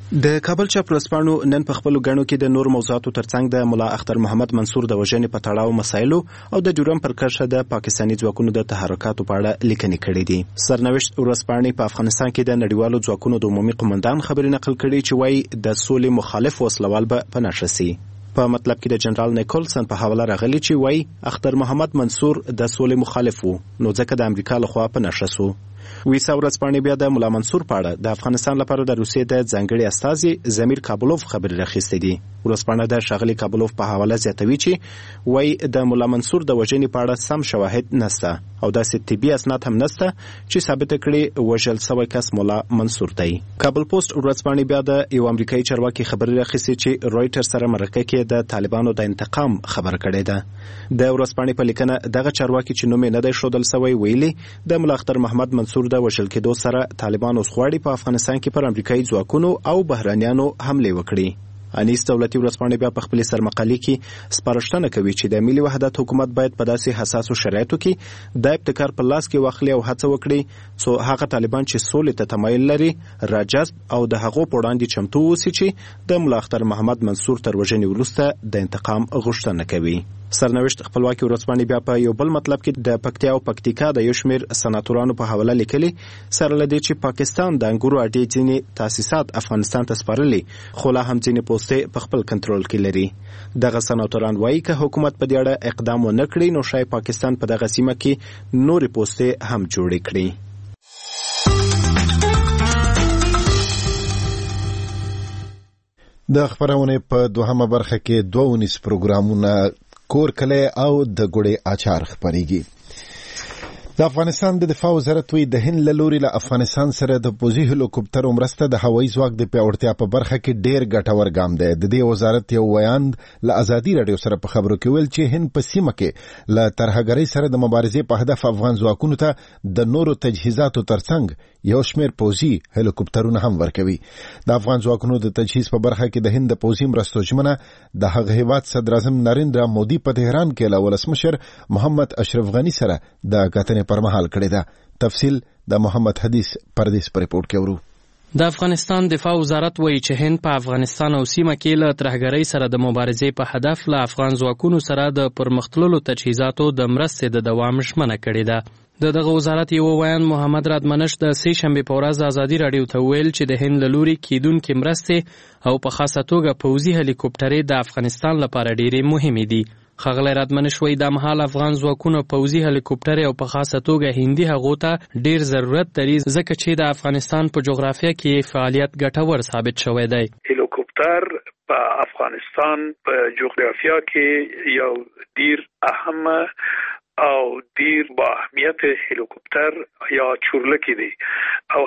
د کابل چاپ ورځپاڼو نن په خپلو ګڼو کې د نور موضوعاتو ترڅنګ د ملا اختر محمد منصور د وژنې په تړاو مسایلو او د جرم پر کرښه د پاکستاني ځواکونو د تحرکاتو په اړه لیکنې کړې دي. سرنوشت ورځپاڼې په افغانستان کې د نړیوالو ځواکونو د عمومي قومندان خبرې نقل کړي چې وایي د سولې مخالف وسلوال به په نښه سي. په مطلب کې د جنرال نیکولسن په حواله راغلي چې وایي اختر محمد منصور د سولې مخالف وو نو ځکه د امریکا لخوا په نښه سو. ویسا ورځپاڼې بیا د ملا منصور په اړه د افغانستان لپاره د روسیې د ځانګړي استازي زمیر کابلوف خبرې راخیستې دي. ورځپاڼه د ښاغلي کابلوف په حواله زیاتوي چې وایي د ملا منصور د وژنې په اړه سم شواهد نشته او داسې طبي اسناد هم نشته چې ثابت کړي وژل شوی کس ملا منصور دی. کابل پوسټ ورځپاڼې بیا د یو امریکایي چارواکي خبرې راخیستې چې رويټر سره مرکه کې د طالبانو د انتقام خبر کړي ده. د ورځپاڼې په لیکنه دغه چارواکي چې نوم یې نه دی ښودل شوی ویلي د ملا اختر محمد منصور د وژل کېدو سره طالبانو غواړي په افغانستان کې پر امریکایي ځواکونو او بهرانيانو حمله وکړي. انیس دولتي ورځپاڼې بیا په خپل سرمقالې کې سپارښتنه کوي چې د ملي وحدت حکومت باید په داسې حساسو شرایطو کې د ابتکار په لاس کې واخلي او هڅه وکړي څو هغه طالبان چې سولې ته تمایل لري راجذب او د هغو په وړاندې چمتو اوسي چې د ملا اختر محمد منصور تر وژنې وروسته د انتقام غوښتنه کوي. سرنوشت خپلواکي ورځپاڼې بیا په یو بل مطلب کې د پکتیا او پکتیکا د یو شمېر سناتورانو په حواله لیکلي سره لدی چې پاکستان د انګورو اډې ځینې تاسیسات افغانستان ته سپارلي خو لا هم ځینې پوستې په خپل کنټرول کې لري. دغه سناتوران وایي که حکومت په دې اړه اقدام ونه کړي نو شاید پاکستان په دغه سیمه کې نورې پوستې هم جوړې کړي. د خبرونه په دوهمه برخه کې دوه ونیس پروګرامونه کور کله او د ګړې اچار خبريږي. د افغانستان د دفاع وزارت وی د هند له لوري له افغانستان سره د پوزي هلیکوپټر مرسته د هوایي ځواک د پیاوړتیا په برخه کې ډېر ګټور ګام دی. د دې وزارت یو ویاند له ازادي رادیو سره په خبرو کې ویل چې هند په سیمه کې له ترهګرۍ سره د مبارزې په هدف افغان ځواکونو ته د نورو تجهیزاتو ترڅنګ یو شمېر پوزي هلیکوپټرونه هم ورکوي. د افغان ځواکونو د تجهیز په برخه کې د هند د پوزي مرستو ژمنه د هغه هیواد صدر اعظم نریندرا مودي په تهران کې له ولسمشر محمد اشرف غنی سره د کتنې پر مهال کړی ده. تفصیل د محمد حدیث پردیس پر ریپورت کې ورو. د افغانستان دفاع وزارت وایي چې هند په افغانستان او سیمه کې له ترهګرۍ سره د مبارزې په هدف له افغان ځواکونو سره د پرمختللو تجهیزاتو د مرستې د دوام ژمنه کړې ده. د دغه وزارت یو ویاند محمد رادمنش د سې شنبې په ورځ ازادي رادیو ته ویل چې د هند له لوري کېدونکې مرستې او په خاصه توګه پوځي هلیکوپټرې د افغانستان لپاره ډېرې مهمې دي. ښاغلی رادمنش وایي دا مهال افغان ځواکونو پوځي هلیکوپټرې او په خاصه توګه هندي هغو ته ډېر ضرورت لري ځکه چې د افغانستان په جغرافیه کې فعالیت ګټور ثابت شوی دی. هلیکوپټر په افغانستان په جغرافیه کې یو ډېر اهمه او ډیر با اهمیت هلیکوپټر یا چورلکی دی او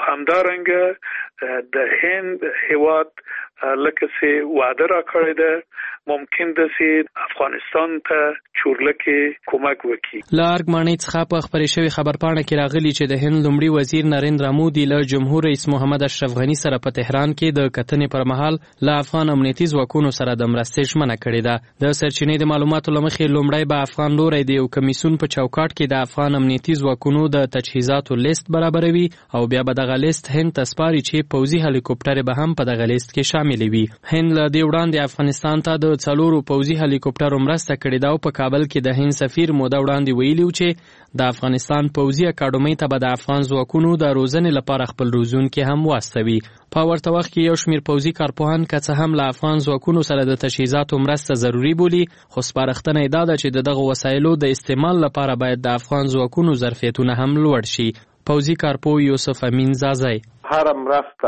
همدارنګه د هند هیواد لکه سه وعده را کړی ده ممکن ده چې افغانستان ته چورلکی کومک وکړي. له ارګمانۍ څخه په خبرې شوې خبرپاڼه کې راغلي چې د هند لومړي وزیر نریندرا مودي له جمهور رئیس محمد اشرف غنی سره په تهران کې د کتنې پر مهال له افغان امنیتي ځواکونو سره د مرستې ژمنه کړې ده. د سرچینې د معلوماتو له مخې لومړی به افغان لوری د یو کمیسیون په چوکاټ کې د افغان امنیتي ځواکونو د تجهیزاتو لیست برابروي او بیا به دغه لیست هند ته سپاري چې پوځي هلیکوپټرې به هم په دغه لیست کې شامل وي. هند له دې وړاندې افغانستان ته د څلورو پوځي هلیکوپټرو مرسته کړې ده او په کابل کې د هند سفیر موده وړاندې ویلي و چې د افغانستان پوځي اکاډمۍ ته به د افغان ځواکونو د روزنې لپاره خپل روزونکي هم واستوي. په ورته وخت کې یو شمېر پوځي کارپوهان که څه هم له افغان ځواکونو سره د تجهیزاتو مرسته ضروري بولي خو سپارښتنه یې دا ده چې د دغه وسایلو د استعمال لپاره باید د افغان ځواکونو ظرفیتونه هم لوړ شي. پوځي کارپوه یوسف امین زازی هر مرسته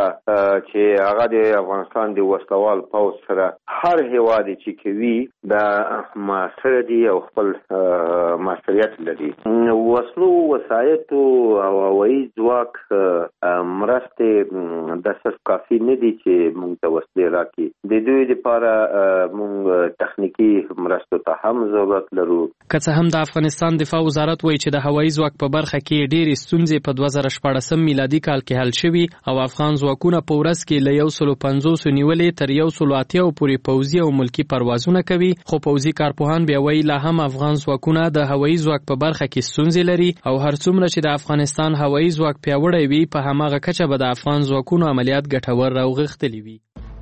چې هغه د افغانستان د وسلوال پوځ سره هر هیواد چې کوي د ماسره دی او خپل مسؤلیت لري. وسلو وسایت او هوایي ځواک مرسته د اساس کافي نه دي چې موږ ته وسلې راکړي. د دوی لپاره موږ تخنیکی مرستو ته هم ضرورت لرو. که څه هم د افغانستان دفاع وزارت وایي چې د هوایي ځواک په برخه کې ډېرې ستونزې په دوه زره شپاړسم میلادي کال کې حل شوي او افغان ځواکونه په ورځ کې له یو سلو پنځوسو نیولې تر یو سلو اتیاو پورې پوځي او ملکي پروازونه کوي. خو پوځي کارپوهان بیا وایي لا هم افغان ځواکونه د هوایي ځواک په برخه کې ستونزې لري او هر څومره چې د افغانستان هوایي ځواک پیاوړی وي په هماغه کچه به د افغان ځواکونو عملیات ګټور راوغښتلي وي.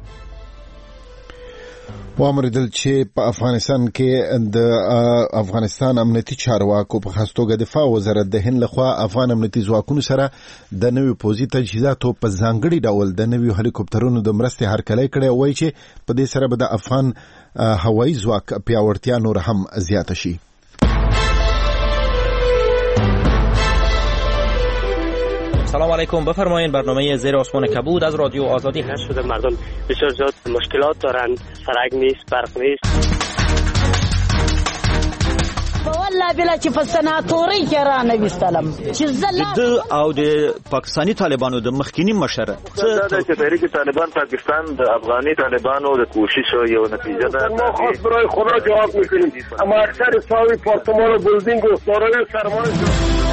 وامردل چې په افغانستان کې د افغانستان امنیتي چارواکو په خاص توګه دفاع وزارت د هند لخوا افغان امنیتي ځواکونو سره د نوي پوځي تجهیزاتو په ځانګړي ډول د نوي هلیکوپټرونو د مرستې هرکلی کړی وایي چې په دې سره به د افغان هوایي ځواک پیاوړتیا نور هم زیاته شي. سلام علیکم، بفرمایید. برنامه زیر آسمان کبود از رادیو آزادی هست. شده مردم بسیار زیاد مشکلات دارن، سرک نیست، برق نیست. والله بلا چې په سناتوري کې را نه وستلم چې زله د او د پاکستانی طالبانو د مخکینی مشره دا چې تحریک طالبان پاکستان د افغاني طالبانو د کوشش یو نتیجه ده. ما خاص برای خدا جواب میکنیم، اما اکثر ساوی پارتمان و بلدینگ و دارای سرمایه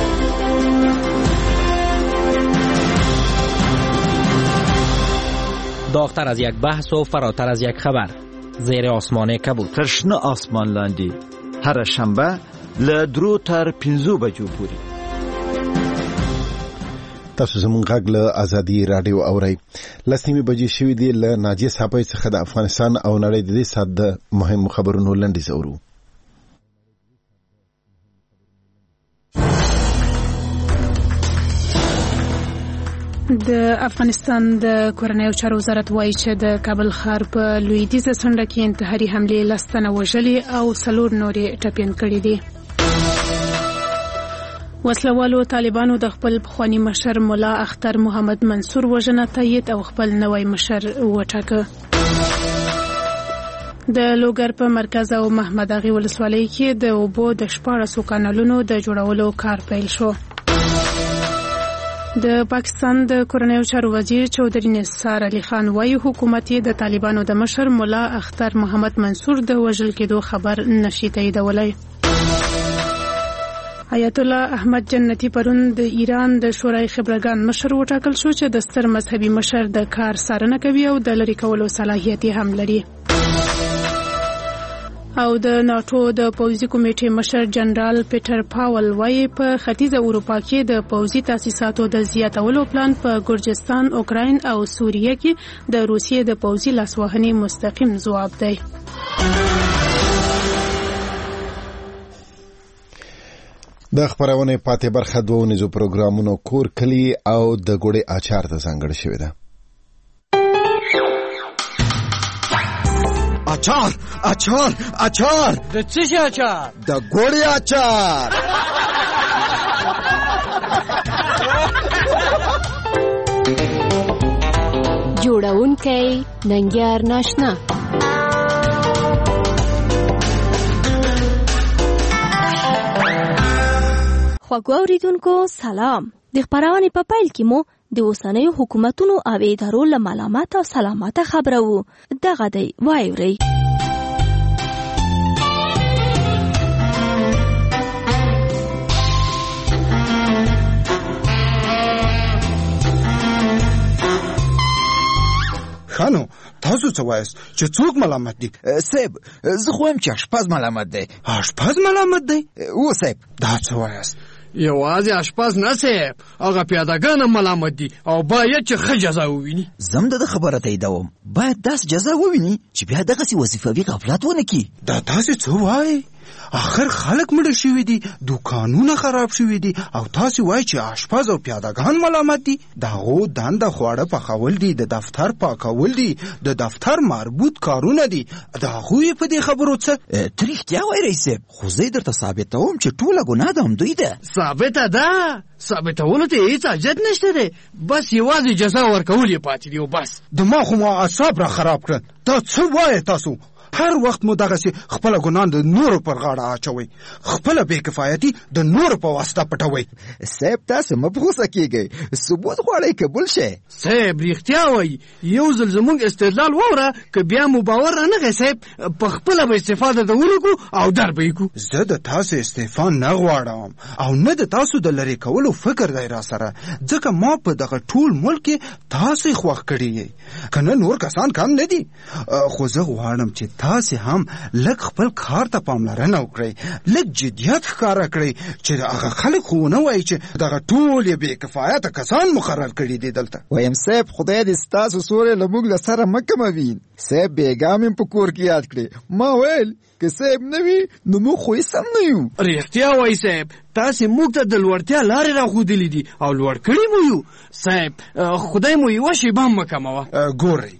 داغتر از یک بحث و فراتر از یک خبر. زیر آسمان کبود. ترشنه آسمان لاندی هر شنبه له درو تر پنځو بجو پورې. تاسو زموږ غږ له ازادي رادیو اورئ. لسنیمې بجې شوې دي. له ناجیه صاحب څخه د افغانستان او نړۍ د دې سات د مهمو خبرونو لنډیز اورو. د افغانستان د کورنیو چارو وزارت وایي چې د کابل ښار په لویدیځه څنډه کې انتحاري حملې لس تنه وژلي او څلور نورې ټپیان کړي دي. وسلوالو طالبانو د خپل پخواني مشر ملا اختر محمد منصور وژنه تایید او خپل نوی مشر وټاکه. د لوګر په مرکز او محمد اغي ولسوالۍ کې د اوبو د شپاړسو کانالونو د جوړولو کار پیل شو. د پاکستان د کورنیو چارو وزیر چودري نثار علي خان وايي حکومت د طالبانو د مشر ملا اختر محمد منصور د وژل کېدو خبر نشي تاییدولی. آیت الله احمد جنتی پرون د ایران د شورای خبرګان مشر وټاکل شو چې د ستر مذهبي مشر د کار څارنه کوي او د لری کولو صلاحیت هم لري. او د ناتو د پوځي کمیټې مشر جنرال پیټر پاول وايي په ختیځه اروپا کې د پوځي تاسیساتو د زیاتولو پلان په ګرجستان، اوکراین او سوریه کې د روسیې د پوځي لاسوهنې مستقیم ځواب دی. د خبرونه پاتې برخه دوه نيزو پروګرامونو کور کلی او د ګوړې اچار ته ځانګړې شوې ده. اچار اچار اچار د څه شي اچار؟ د ګوړې اچار. جوړونکی ننګیار ناشنا. خوږو اوریدونکو سلام. د خبرونې په پیل کې مو د اوسنیو حکومتونو او ادارو له ملامت او سلامت خبره وو. دغه دی واورئ. خانو تاسو څه وایست چې څوک ملامت دي؟ صاحب زه خو هم چې اشپز ملامت دی. اشپز ملامت دی؟ و صاحب دا څه وایست؟ یوازې اشپز نه صاحب، هغه پیادهګان ملامت دي او باید چې ښه جزا وویني. زم د خبره تاییدوم، باید داسې جزا وویني چې بیا دغسې وظیفوي غفلت ونه کړي. دا تاسې څه وایي؟ آخر خلک مړه شوي دي، دوکانونه خراب شوي دي او تاسې وایي چې اشپز او پیادهګان ملامت دي. د هغو دنده خواړه پخول دي، د دفتر پاکول دي، د دفتر مربوط کارونه دي. د هغوی په دې خبرو څه؟ ته رښتیا وایې رئیس صاحب، خو زه یې درته ثابتوم چې ټوله ګناه د همدوی ده. ثابته ده، ثابتولو ته هېڅ حاجت نشته دی، بس یوازې جزا ورکول یې پاتې دي او بس. دماغ خو مو اعصاب را خراب کړل. دا څه وایې تاسو؟ هر وخت مو دغسې خپله ګناه د نورو پر غاړه اچوئ، خپله بې کفایتي د نورو په واسطه پټوئ. صاحب تاسو مه په غوسه کېږئ، ثبوت غواړئ قبول شئ. صاحب رښتیا وایي، یو ځل زموږ استدلال واوره که بیا مو باور رانغی صاحب، په خپله به استفاده د ونکړو او در به یې کړو. زه د تاسو استعفا نه غواړم او نه د تاسو د لرې کولو فکر دی را سره، ځکه ما په دغه ټول ملک کې تاسې خوښ کړي یې، که نه نور کسان کم نه دي. خو زه غواړم چې تاسې هم لږ خپل کار ته پاملرنه وکړئ، لږ جدیت ښکاره کړئ چې هغه خلک خو ونه وایي چې دغه ټول یې بې کفایته کسان مقرر کړي دي دلته. وایم صاحب خدای دې ستاسو سوری له موږ له سره مه کموي. صاحب بیګا مې په کور کې یاد کړې. ما ویل که صاحب نه وي نو موږ خو هېڅ هم نه یو. رښتیا وایي صاحب، تاسې موږ ته د لوړتیا لارې راښودلې دي او لوړ کړي مو یو. صاحب خدای مو یوه شیبه هم مه کموه. ګورئ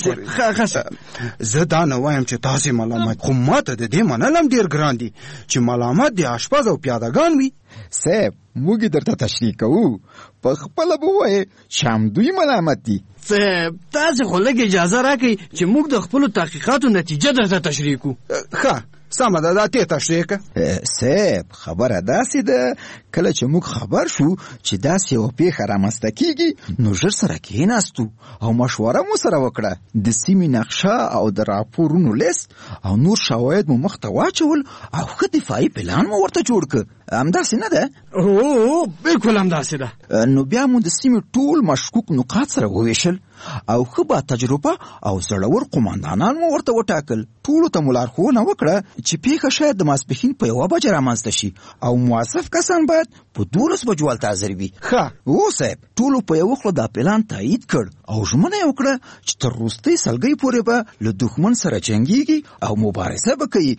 ښه صاحب، زه دا نه وایم چې تاسې ملامت، خو ما ته د دې منل هم ډېر ګران دي چې ملامت د اشپز او پیادهګان وي. صاحب موږ درته تشریح کوو، په خپله به ووایې چې همدوی ملامت دي. صاحب تاسې خو لږ اجازه راکئ چې موږ د خپلو تحقیقاتو نتیجه درته تشریح کړو. ښه سمه ده، دا ته تشریح کړه. صاحب خبره داسې ده، کله چې موږ خبر شو چې داسې یوه پیښه رامنځته کېږي نو ژر سره کېناستو او مشوره مو سره وکړه. د سیمې نقشه او د راپورونو لیست او نور شواهد مو مخته واچول او ښه دفاعي پلان مو ورته جوړ کړ. همداسې نه ده؟ هو بالکل همداسې ده. نو بیا مو د سیمې ټول مشکوک نقاط سره وویشل او ښه با تجربه او زړور قماندانان مو ورته وټاکل. ټولو ته مو لارښوونه وکړه چې پیښه شاید د ماسپښین په یوه بجه رامنځته شي او موظف کسان باید په دولس بجو هلته حاضر وي. ښه هو صاحب، ټولو په یوه خوله دا پلان تایید کړ او ژمنه یې وکړه چې تر وروستۍ سلګۍ پورې به له دښمن سره جنګېږي او مبارزه به کوي.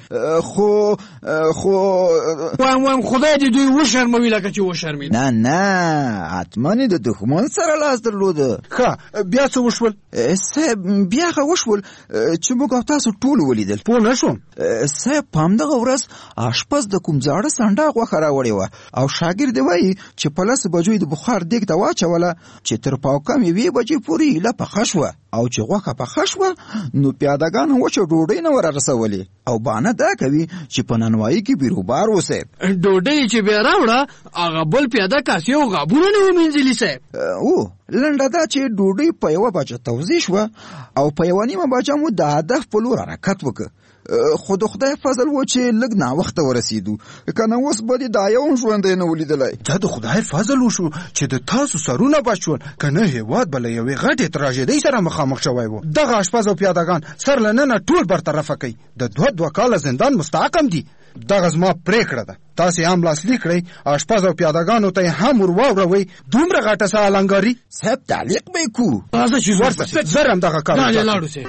خو خو وایم وایم خدای دې دوی وشرموي لکه چې وشرمېد. نه نه، حتما یې د دښمن سره لاس درلوده. ښه بیا څه وشول؟ صاحب بیا هغه وشول چې موږ او تاسو ټول ولیدل. پوه نه شوم. صاحب په همدغه ورځ اشپز د کوم زاړه سنډا غوښه راوړې وه او شاګرد یې وایي چې په لس بجو د بخار دیګ ته واچوله چې تر پاوکم یوې بجې پورې ایله پخه شوه او چې غوښه پخه شوه نو پیادهګانو وچه ډوډۍ نه ور رسولې او بانه دا کوي چې په نانوایي کې بیروبار و. صاحب ډوډۍ چې بیا راوړه هغه بل پیاده کاسې او غابونه نه ومینځلي. صاحب او لنډه دا چې ډوډۍ په یوه بجه توضیح شوه او په یوه نیمه بجه مو د هدف په لور حرکت وکړ. خو د خدای فضل و چې لږ ناوخته ورسېدو، که نه اوس به دې دا یو هم ژوندی نه ولیدلی. دا د خدای فضل وشو چې د تاسو سرونه بچ شول، که نه هېواد به له یوې غټې تراژیدۍ سره مخامخ شوی و. دغه اشپز او پیادهګان سر له ننه ټول برطرفه کوي، د دوه دوه کاله زندان مستحق هم دي. دغه زما پرېکړه ده، تاسې هم لاسلیک کړئ، اشپز او پیادهګانو ته یې هم ور واوروئ. دومره غټه څه النګاري. صاحب تعلیق به یې کوو. راځه چې ورته زر هم دغه کار لاړو. صاحب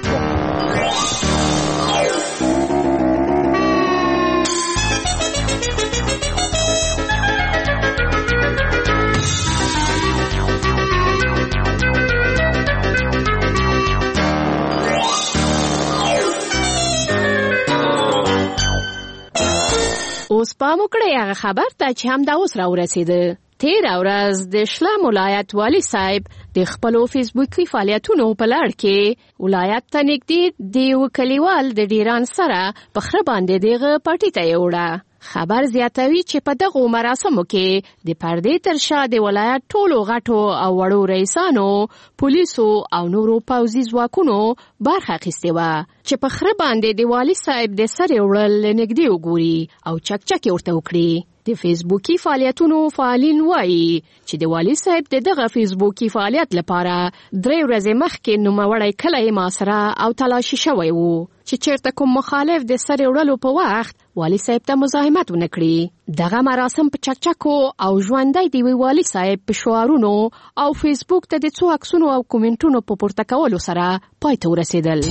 اوس پام وکړئ هغه خبر ته چې همدا اوس راورسېده. تېره ورځ د شلم ولایت والي صاحب د خپلو فیسبوکي فعالیتونو په لړ کې ولایت ته نږدې د یوه کلیوال د ډیران سره په خره باندې دغه پټي ته یوړه. خبر زیاتوي چې په دغو مراسمو کې د پردې تر شا د ولایت ټولو غټو او وړو رئیسانو، پولیسو او نورو پوځي ځواکونو برخه اخیستې وه چې په خره باندې د والي صاحب د سر وړل نږدې وګوري او چکچکې ورته وکړي. د فیسبوکي فعالیتونو فعالین وایي چې د والي صاحب د دغه فیسبوکي فعالیت لپاره درې ورځې مخکې نوموړی کلی محاصره او تلاشي شوی و چې چیرته کوم مخالف د سر وړلو په وخت والي صاحب ته مزاحمت ونه کړي. دغه مراسم په چکچکو او ژوندی د والي صاحب په شعارونو او فیسبوک ته د څو عکسونو او کومنټونو په پورته کولو سره پای ته ورسېدل.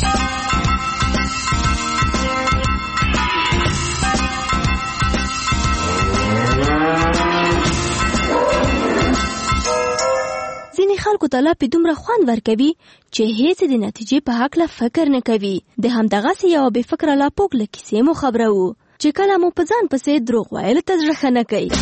ځینې خلکو ته لا په دومره خوند ورکوي چې هیڅ د نتیجې په هکله فکر نه کوي. د همدغسې یوه بې فکره لاپوک له کیسې مو خبره وو چې کله مو په ځان پسې دروغ ویلو ته زړه ښه نه کوي.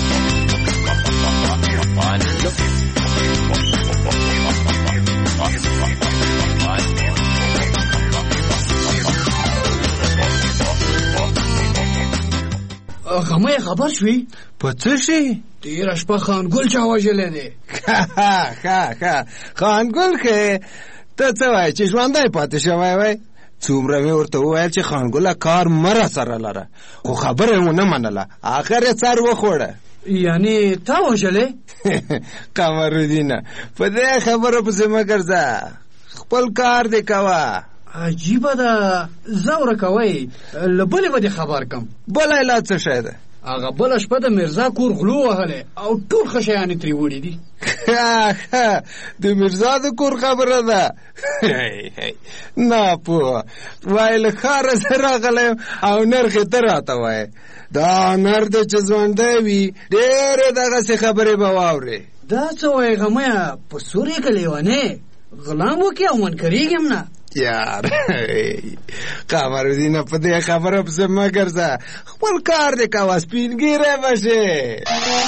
غمه خبر شوي په څه شي؟ تېره شپه خانګل چا وژلی دی. ښه ښه ښه خانګل ښې ته څه وایې چې ژوندی پاتې شوی وی؟ څومره مې ورته وویل چې خانګله کار مه راسره لره، خو خبره یې ونه منله، آخر یې سر وخوړه. یعنی تا وژلی؟ قمرالدینه په دې خبره پسې مه ګرځه، خپل کار دې کوه. عجیبه ده، زوره کوئ، له بلې به دې خبر کم. بله علت څه شی ده؟ هغه بله شپه د میرزا کور غلو وهلی او ټول ښه شیان یې ترې وړي دي. د میرزا د کور خبره ده. نه پوه وای له ښاره زه راغلی او نرخ یې ته راته وایې. دا نر دی چې ژوندی وي ډېرې دغسې خبرې به واورې. دا څه وایې غمیا په سور یې که لیونې غلام وکړې او منکرېږي هم نه. یار قمرالدینه په دې خبره پسې مه ګرځه، خپل کار دې کوه سپینګیری به شې.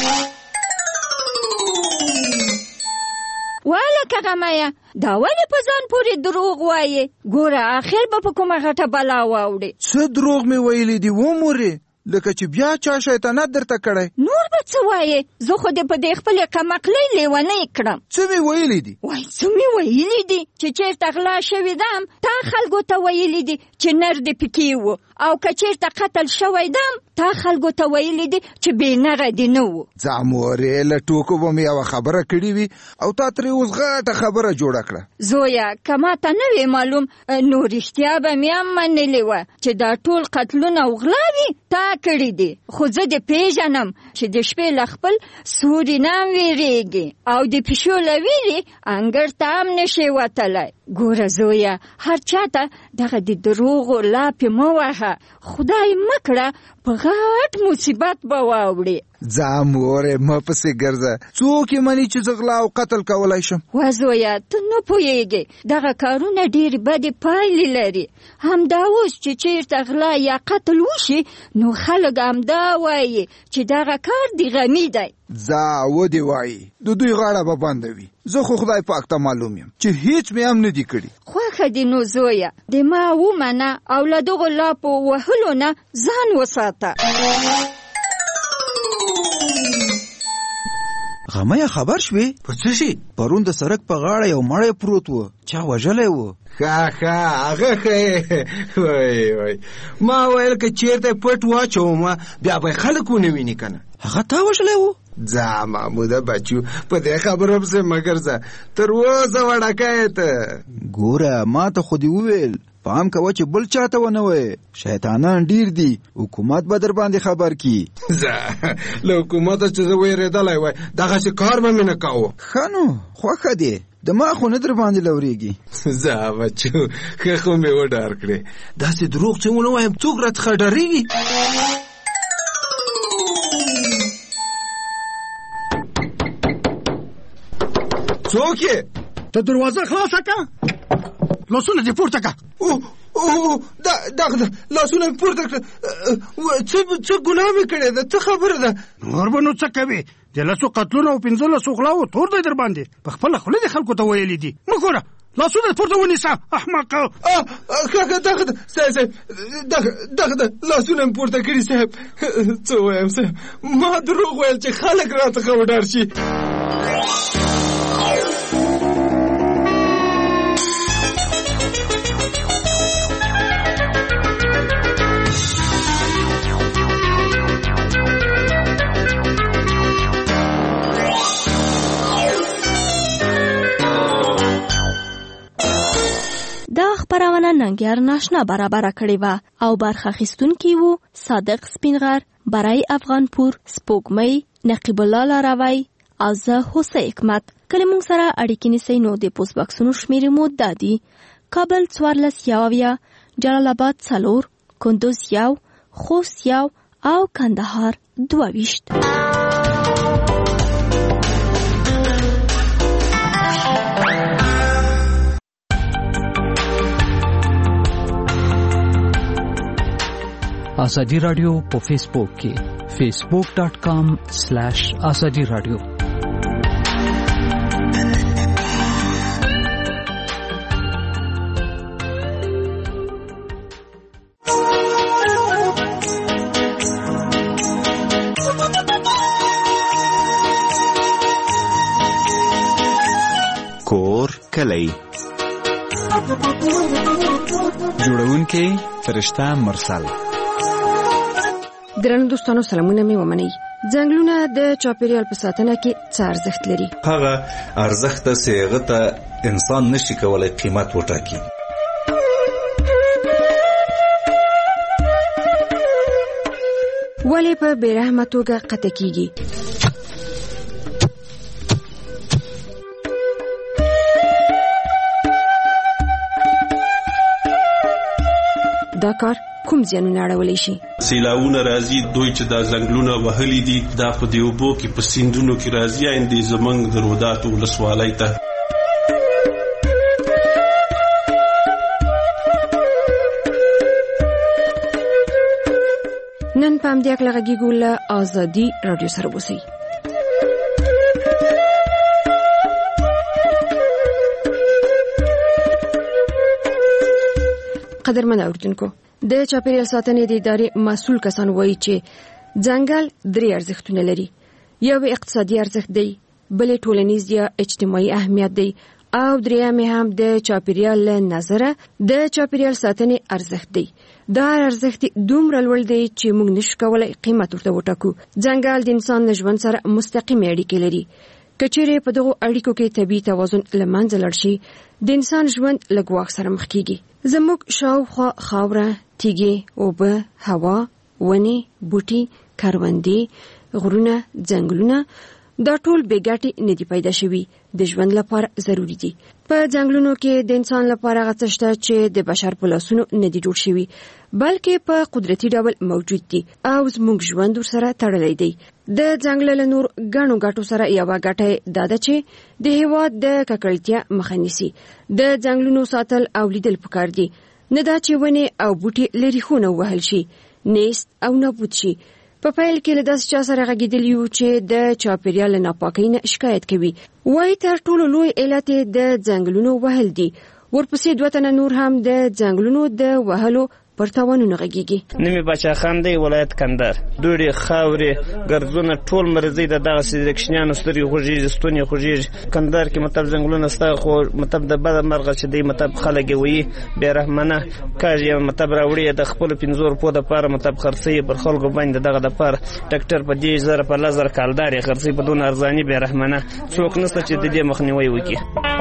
والکه غمیا دا ولې په ځان پورې دروغ وایې؟ ګوره اخر به په کومه غټه بلا واوړې. څه دروغ مې ویلي دي ومورې؟ لکه چې بیا چا شیطانت درته کړی. نور به څه وایې؟ زه خو دې په دې خپلې کمقلۍ لیونۍ کړم. څه مې ویلي دي؟ وای څه مې ویلي دي؟ چې چېرته غلا شوې دم تا خلکو ته ویلي دي چې نر دې پکې و، او که چېرته قتل شوی دم تا خلکو ته ویلي دي چې بې نره دې نه و. ځه مورې له ټوکو به مې یوه خبره کړې وي او تا ترې اوس غټه خبره جوړه کړه. زویه که ما ته نه وې معلوم نو رښتیا به مې هم منلې وه چې دا ټول قتلونه او غلاوې تا کړي دي. خو زه دې پېژنم چې د شپې له خپل سوري نه هم وېرېږي او د پیشو له وېرې انګړ ته هم نشې وتلی. ګوره زویه هر چاته دغه د دروغو لاپې مه وهه، خدای مه کړه په غټ مصیبت به واوړې. ځه مورې مه پسې ګرځه، څوک یې مني چې زه غلا او قتل کولی شم؟ وا زویه ته نه پوهېږې دغه کارونه ډېرې بدې پایلې لري. همدا اوس چې چېرته غلا یا قتل وشي نو خلک همدا وایي چې دغه کار د غمي دی. ځه ودې وایي د دوی غاړه به بنده وي. زه خو خدای پاک ته معلوم یم چې هیڅ مې هم نه دي کړي. خوښه دې نو زویه د ما ومنه او له دغو لاپو وهلو نه ځان وساته. غمیا خبر شوې؟ په څه شي؟ پرون د سړک په غاړه یو مړی پروت و، چا وژلی و. ښه ښه هغه ښه وای وای ما ویل که چېرته پټ واچوم بیا به خلک ونه ویني که نه. هغه تا وژلی و؟ ځه محموده بچو په دې خبره پسې مه ګرځه، تر اوسه وړکه یې ته. ګوره ما ته خو دې وویل پام کوه چې بل چاته ونه وایې، شیطانان ډیر دي، حکومت به در باندې خبر کی. ځه له حکومته چې زه ویرېدلی وای دغسې کار به مې نه کوو. ښه نو خوښه دی، دماغ خو نه در باندې لورېږي. ځه بچو ښه خو مې وډار کړې، داسې دروغ چې ونه وایم څوک راڅخه ډارېږي. څوک یې؟ ته دروازه خلاصه که، لاسونه دې پورته که. او او دغه ده لاسونه مې پورته کړه. څه ګناه مې کړې ده؟ څه خبره ده؟ نور به نو څه کوې؟ د لسو قتلونو او پنځلسو غلاو تور دی در باندې، په خپله خوله دې خلکو ته ویلي دي. مه ګوره لاسونه دې پورته ونیسه احمقه. کاکه دغه ده صاحب صاحب دغه ده لاسونه مې پورته کړي صاحب. څه وایم صاحب ما دروغ ویل چې خلک راڅخه وډار شي. دا خبرونه ننګیار ناشنا برابر کړې و او برخه اخیستونکي وو صادق سپینغر، برای افغانپور، سپوږمۍ، نقیب الله لاروی او زه حسین حکمت. کله موږ سره اړیکې نیسئ نو د پوسټ باکسونو شمیرې مو دا دي: کابل څوارلس یو اویا، جلال آباد څلور، کندوز یو، خوست یو او کندهار دوه ویشت. آزادی رادیو په فیسبوک کې فیسبوک ډاٹ کام سلیش آزادی رادیو. کور کلی جوړونکې فرشته مرسل. درنو دوستانو سلامونه مې ومنئ. ځنګلونه د چاپیریال په ساتنه کې څه ارزښت لري؟ هغه ارزښت چې هغه ته انسان نشي کولای قیمت وټاکي. ولې په بېرحمه توګه قطع کیږي؟ دا کار کوم زیانونه اړولی شي؟ سیلاونه راځي، دوی چې دا ځنګلونه وهلي دي دا په دې اوبو کې په سیندونو کې راځي، آینده زموږ د روداتو ولسوالۍ ته. نن په همدې هکله غږیږو له ازادي راډیو سره اوسئ. قدرمن اوریدونکو، د چاپیریال ساتنې د ادارې مسؤل کسان وایي چې ځنګل درې ارزښتونه لري. یو اقتصادي ارزښت دی، بل ټولنیز یا اجتماعي اهمیت دی او دریم هم د چاپیریال له نظره د چاپیریال ساتنې ارزښت دی. دا ارزښت دومره لوړ دی چې موږ نشو کولای قیمت ورته وټاکو. ځنګل د انسان له ژوند سره مستقیمې اړیکې لري. که چیرې په دغو اړیکو کې طبیعي توازن له منځه لاړ شي، د انسان ژوند له ګواښ سره مخ کیږي. زموږ شاوخوا خاوره، تیږې، اوبه، هوا، ونې، بوټي، کروندې، غرونه، ځنګلونه دا ټول بې ګټې نه دي پیدا شوي، د ژوند لپاره ضروري دي. په ځنګلونو کې د انسان لپاره هغه څه شته چې د بشر په لاسونو نه دي جوړ شوي، بلکې په قدرتي ډول موجود دي او زموږ ژوند ورسره تړلی دی. د ځنګل له نور ګڼو ګټو سره یوه ګټه دا ده چې د هېواد د ککړتیا مخه نیسي. د ځنګلونو ساتل او لیدل پکار دي، نه دا چې ونې او بوټي له ریښو نه ووهل شي، نیست او نابود شي. په پیل کې له داسې چا سره غږېدلي یو چې د چاپیریال له ناپاکۍ نه شکایت کوي. وایي تر ټولو لوی علت یې د ځنګلونو وهل دي، ورپسې دوه تنه نور هم د ځنګلونو د وهلو پر تاوانونه غږیږي. نومي باچا خان دی، ولایت کندهار. دوړې، خاورې، ګرځونه ټول مرزي د دغسې د کشنیانو سترګې خوږېږي، ستونې خوږېږي. کندهار کې مطلب ځنګلونه شته، خو مطلب د بده مرغه چې دی مطلب خلک یې وایي بې رحمانه کاږ یې مطلب راوړي د خپلو پنځو روپو دپاره مطلب خرڅوي پر خلکو باندې دغه دپاره ټکټر په دېرش زره په لس زره کالدار یې خرڅوي په دونه ارزاني بې رحمانه. څوک نشته چې د دې مخنیوی وکړي.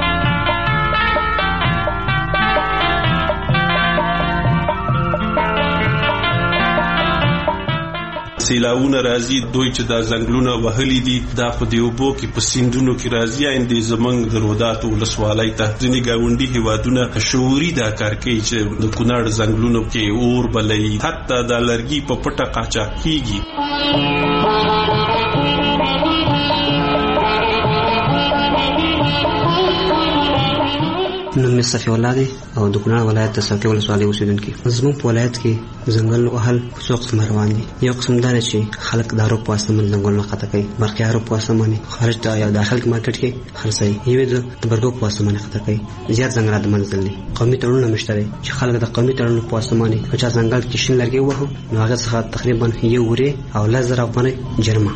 سیلاونه راځي، دوی چې دا ځنګلونه وهلي دي دا په دې اوبو کې په سیندونو کې راځي، آینده زموږ د روداتو ولسوالۍ ته. ځینې ګاونډي هیوادونه شعوري دا کار کوي چې د کونړ ځنګلونو کې اور بلوي، حتی دا لرګي په پټه قاچاق کیږي. نوم مې صفي الله دی او د کونړ ولایت د څوکۍ ولسوالۍ اوسېدونکی. زموږ په ولایت کې ځنګل وهل په څو قسمه روان دي. یو قسم دا دی چې خلک د اروپ په واسطه باندې ځنګلونه قطع کوي، برقي اروپ په واسطه باندې خارج ته یا داخل کې مارکیټ کې خرڅوي. یو د تبرګو په واسطه باندې قطع کوي. زیات ځنګلات د منځ دي. قومي تړونونه مشته دي چې خلک د قومي تړونونو په واسطه باندې په چا ځنګل کې شین لرګي ووهو نو هغه څخه تقریبا یو ورې او لس زره افغانۍ جرمه.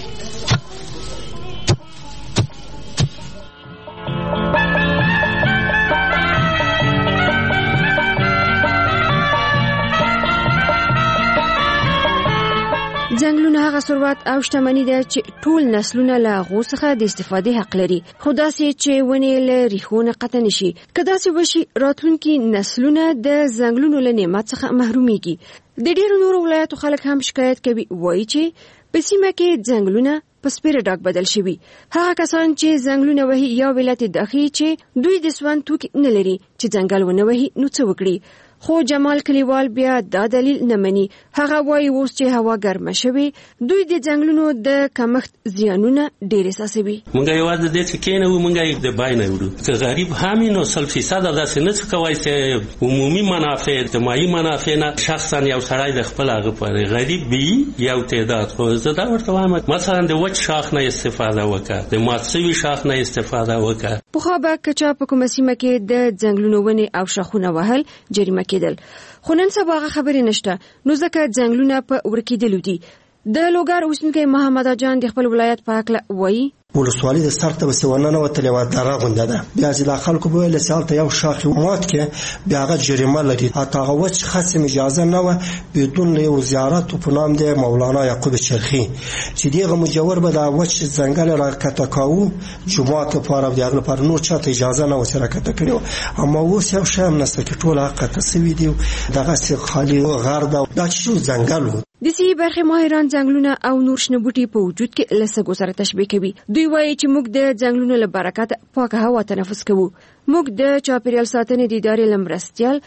ځنګلونه هغه ثروت او شتمني ده چې ټول نسلونه له هغو څخه د استفادې حق لري، خو داسې چې ونې له ریښو نه قطع نه شي. که داسې وشي راتلونکي نسلونه د ځنګلونو له نعمت څخه محرومیږي. د ډېرو نورو ولایتو خلک هم شکایت کوي، وایي چې په سیمه کې ځنګلونه په سپیره ډاک بدل شوي. هغه کسان چې ځنګلونه وهي یا ولایت داخلي چې دوی د سون توکي نه لري چې ځنګل ونه وهي نو څه وکړي. خو جمال کلیوال بیا دا دلیل نه مني. هغه وایي اوس چې هوا ګرمه شوي دوی د ځنګلونو د کمښت زیانونه ډېر احساسوي. مونږ یوازې د دې څه کې نه وو، مونږ یې د بای نه وړو. که غریب هم نو سل فیصده داسې نه څه کوای چې عمومي منافع اجتماعي منافع نه شخصا یو سړی د خپل هغه پاره غریب وي یو تعداد. خو زه دا ورته وایم مثلا د وچ شاخ نه استفاده وکړه، د مات شوي شاخ نه استفاده وکړه. پخوا به که چا په کومه سیمه کې د ځنګلونو ونې او شاخونه وهل جریمه کېدل، خو نن سبا هغه خبرې نشته، نو ځکه ځنګلونه په ورکېدلو دي. د لوګر اوسېدونکی محمد جان د خپل ولایت په هکله وایي ولسوالي د سر ته وسونه نه وتلې و دره غونډه ده. بیا چې د خلکو په ویل سالته یو شاخ مات کې بیا هغه جریمه لري. هغه وچ خاصه اجازه نه و بدون یو زیارت په نام د مولانا یعقوب چرخی چې دیغه مجور به د وچ ځنګل را کتاکاو جمعات لپاره د هغه لپاره نور چاته اجازه نه و سره کته کړو. اما اوس یو شام نسته کې ټول حق تسوي دی دغه څه خالی غر دا د شو ځنګل د سی برخه ماهران ځنګلونه او نور شنه بوټي په وجود کې لسګو سره تشبیه کوي. دوی وایي چې موږ د ځنګلونو له برکت پاکه هوا تنفس کوو. موږ د چاپیریال ساتنې د ادارې لمرستیال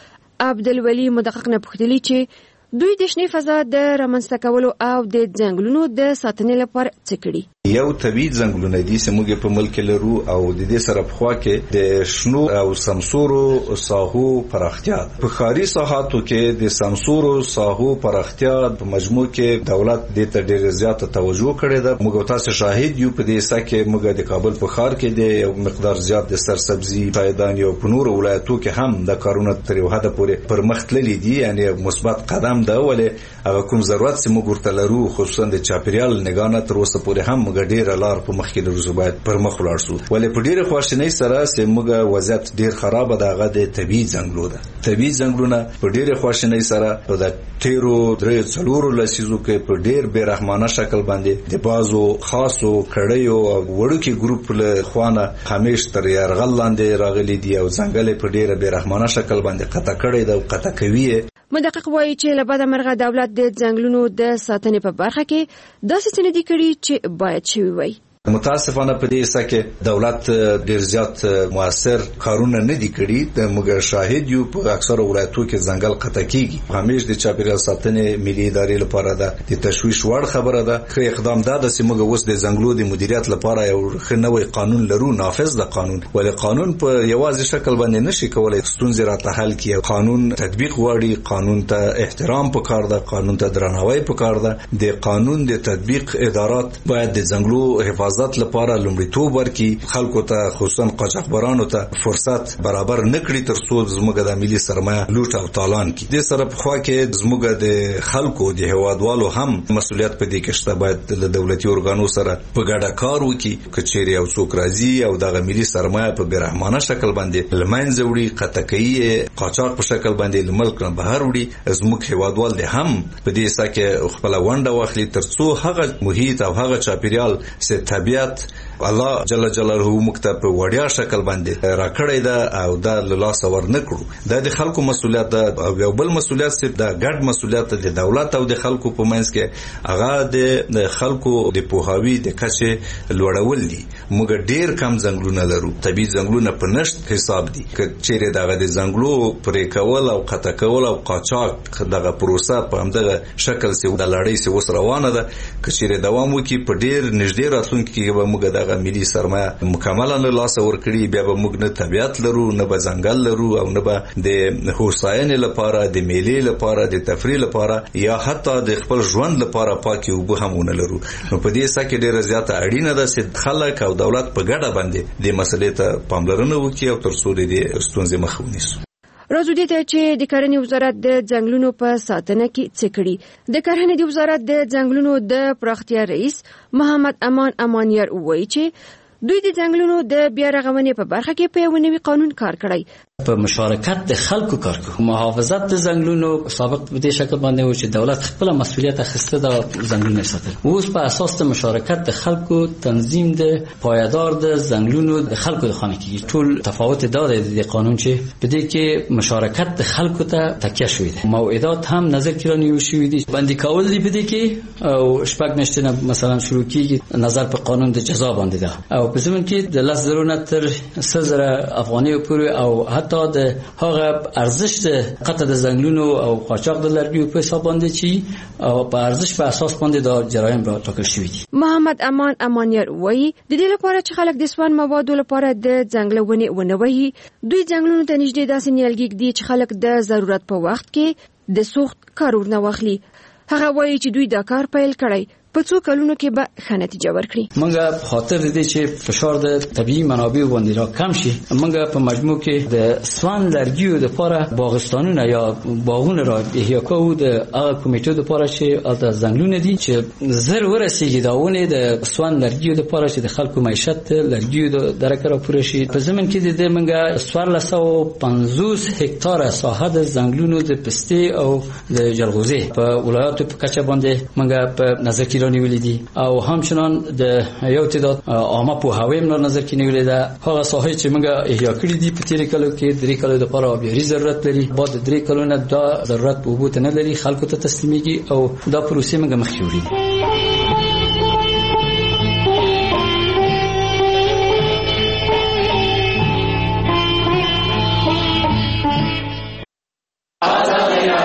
عبدالولي مدقق نه پوښتلي چې دوی د شنې فضا د رامنځته کولو او د ځنګلونو د ساتنې لپاره څه کړي. یو طبیعي ځنګلونه دي چې موږ په ملک لرو او د دې سره په خوا کې د شنو او سمسورو ساحو پراختیا. په ښاري ساحاتو کې د سمسورو ساحو پراختیا په مجموع کې دولت د ته ډېر زیاته توجه کړې ده. موږ تاسو شاهد یو په دې سکه کې موږ د کابل په ښار کې د یو مقدار زیات د سرسبزي پایدان یو په نور ولایتو کې هم د کارونه تر یو حد پورې پر مخ تللي دي، یعنی مثبت قدم ده. ولې هغه کوم ضرورت چې موږ ورته لرو خصوصا د چاپیریال نگانه تر اوسه پورې هم موږ ډېره لار په مخ کې لرو، باید پر مخ ولاړ شو. ولې په ډېره خواشینۍ سره چې موږ وضعیت ډېر خراب ده هغه د طبیعي ځنګلو ده. طبیعي ځنګلونه په ډېره خواشینۍ سره په د تیرو درې څلورو لسیزو کې په ډېر بې رحمانه شکل باندې د بازو خاصو کړیو او وړوکي ګروپ له خوانه همیش تر یرغل لاندې راغلي دي او ځنګل په ډېره بې رحمانه شکل باندې قطع کړی ده او قطع کوي. مدقق وایي چې له بده مرغه دولت د ځنګلونو د ساتنې په برخه کې داسې څه نه دي کړي چې باید شوي وای. متاسفانه په دې سکه دولت ډیر زیات موثر کارونه نه دي کړي. د موږ شاهد یو په اکثر ولایتونو کې ځنګل قطع کیږي. همیش د چاپیریال ساتنې ملي ادارې لپاره ده د تشویش وړ خبره ده. خو اقدام دا د سیمه اوس د ځنګلو د مدیریت لپاره یو خنوي قانون لرو، نافذ د قانون. ولې قانون په یوازې شکل باندې نشي کولای ستونزې راته حل کړي. قانون تطبیق غواړي، قانون ته احترام پکار ده، قانون ته درناوی پکار ده. د قانون د تطبیق ادارات باید د ځنګلو حفاظت حفاظت لپاره لومړیتوب ورکړي، خلکو ته خصوصا قاچاقبرانو ته فرصت برابر نکړي ترڅو زموږ د ملي سرمایه لوټ او تالان کړي. د سره په خوا کې زموږ د خلکو د هوادوالو هم مسولیت په دې کې شته. باید د دولتي ارګانو سره په ګډه کار وکړي، کچېرې او څوک راځي او دغه ملي سرمایه په بیرحمانه شکل باندې لمنځه وړي، قطع کوي، قاچاق په شکل باندې له ملک نه بهر وړي. زموږ هوادوال دي هم په دې سکه خپل ونده واخلي ترڅو هغه محیط او هغه چاپیریال چې طبیعت الله جل جلاله مکتب په وړیا شکل باندې راکړی دا او دا لاس ور نکړو. دا د خلکو مسولیت ده او یو بل مسولیت چې دا ګډ مسولیت د دولت او د خلکو په منځ کې هغه د خلکو د پوهاوی د کچې لوړول دي. موږ ډیر کم ځنګلونه لرو، طبيعي ځنګلونه په نشټ حساب دي. کچېره دغه د ځنګلو پرې کول او قطع کول او قاچاق دغه پروسه په همدغه شکل سي د لړۍ سي وس روانه ده. کچېره دوام وکي په ډیر نږدې راتلونکي کې به موږ دغه ملي سرمایه مکمل نه لاس ورکړي. بیا به موږ نه طبيعت لرو، نه به ځنګل لرو او نه به د هوساینې لپاره، د میلې لپاره، د تفریح لپاره یا حتی د خپل ژوند لپاره پاکي اوبه هم نه لرو. نو په دې سکه ډیره زیاته اړینه ده چې خلک او دولت په ګډه باندې د مسلې ته پاملرنه وکړي او ترڅو د ستونزې مخه ونیسو. راځو دې ته چې د کرنې وزارت د ځنګلونو په ساتنه کې څه کړي. د کرنې د وزارت د ځنګلونو د پراختیا رئیس محمد امان امانیار وایي چې دوی د ځنګلونو د بیا رغونې په برخه کې په یو نوي قانون کار کړی. په مشارکت د خلکو کار کوي. محافظت د ځنګلونو سابق په دې شکل باندې و چې دولت خپل مسؤلیت اخیسته د ځنګلونو ساتل. اوس په اساس د مشارکت د خلکو تنظیم د پایدار د ځنګلونو د خلکو د خانه کې ټول تفاوت دار د قانون چې په دې کې مشارکت د خلکو ته تکیه شوې ده. موعدات هم نظر کې رانیول شوې دي. باندې کول دي په دې کې او شپږ میاشتې مثلا شروع کیږي نظر په قانون د جزا باندې ده او په زمون کې د لاس درونه تر سل زره افغانۍ پورې او حتی د هغه ارزش د قطع د ځنګلونو او قاچاق د لرګیو په حساب باندې چې او په ارزش په اساس باندې د جرایم را ټاکل شوی دي. محمد امان امانیار وایي د دې لپاره چې خلک د سون موادو لپاره د ځنګلونې ونوي، دوی ځنګلونو ته نږدې داسې نیالګي دي چې خلک د ضرورت په وخت کې د سوخت کار ورنه واخلي. هغه وایي چې دوی دا کار پیل کړی په څو کلونو کې به ښه نتیجه ورکړي. موږ په خاطر دې چې فشار د طبيعي منابع باندې را کم شي، موږ په مجموع کې د سوان لرګیو لپاره باغستانونه یا باغونه را احیا کوو. د هغه کمیټو لپاره چې د ځنګلونو دي چې زر ورسیږي داونه د سوان لرګیو لپاره چې د خلکو معیشت لرګیو د درکه را پوره شي. په زمين کې د موږ څوارلس سوه او پنځوس هکتاره ساحه د ځنګلونو د پستې او د جلغوزي په ولایتو په کچه باندې موږ په نظر کې نیولې دي او همچنان د یو تعداد عامه په هوایم نور نظر کې نیولې ده. هغه ساحې چې موږ احیا کړې دي په تیر کلو کې درې کلو د لپاره آبیاري ضرورت لري. بعد درې کلو نه دا ضرورت په وبوت نه لري، خلکو ته تسلیميږي او دا پروسه موږ مخکې وړي.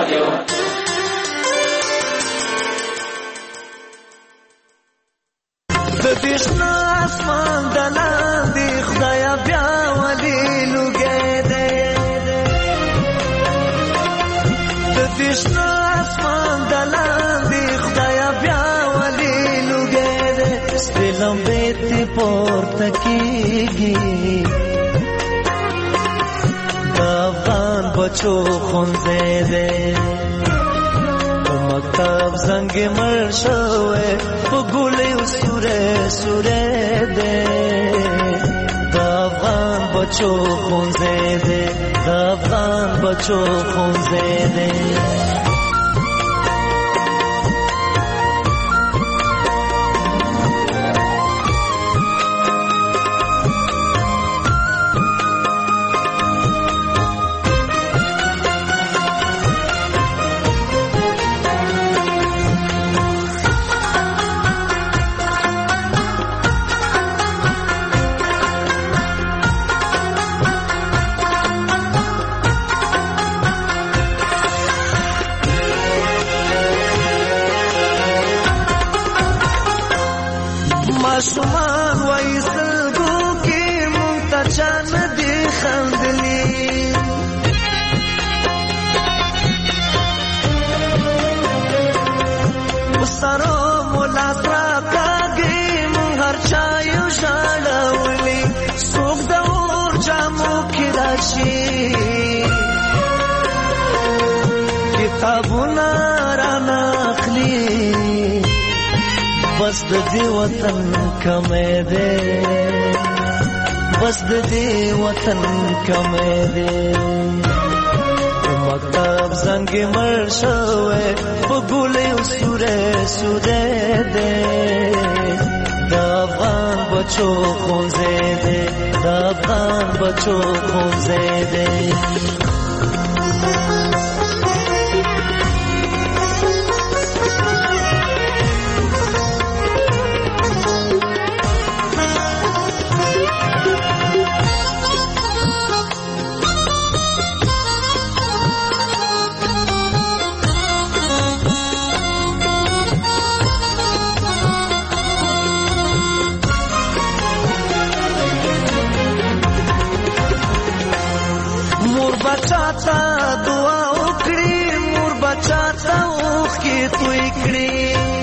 رادیو. د دشنا اسمان دلان دی خدایا بیا ولی لګې دې د دشنا اسمان دلان دی خدایا بیا ولی لګې دې سپلم بیت پورته کیږي د افغان بچو خونځې دې مکتب زنگ مر شوه په ګولې سوره سوره دې د افغان بچو خونځې دې د افغان بچو خونځې دې ماشومان وای سلګو کې مونږ ته چان دي خندلي وسارو مولا سره کاږي مونږ هر چا یو شاړولي څوک د اور جامو کې راشي کتابونه رانه اخلي بس د دې وطن کمې ده بس د دې وطن کمې ده مکتب زنګ مر شوه په ګولې سوره سوره ده د افغان بچو خونځې ده د افغان بچو خونځې ده بچاتا دعا وکړي مور بچاتا اوخ کې توي کړي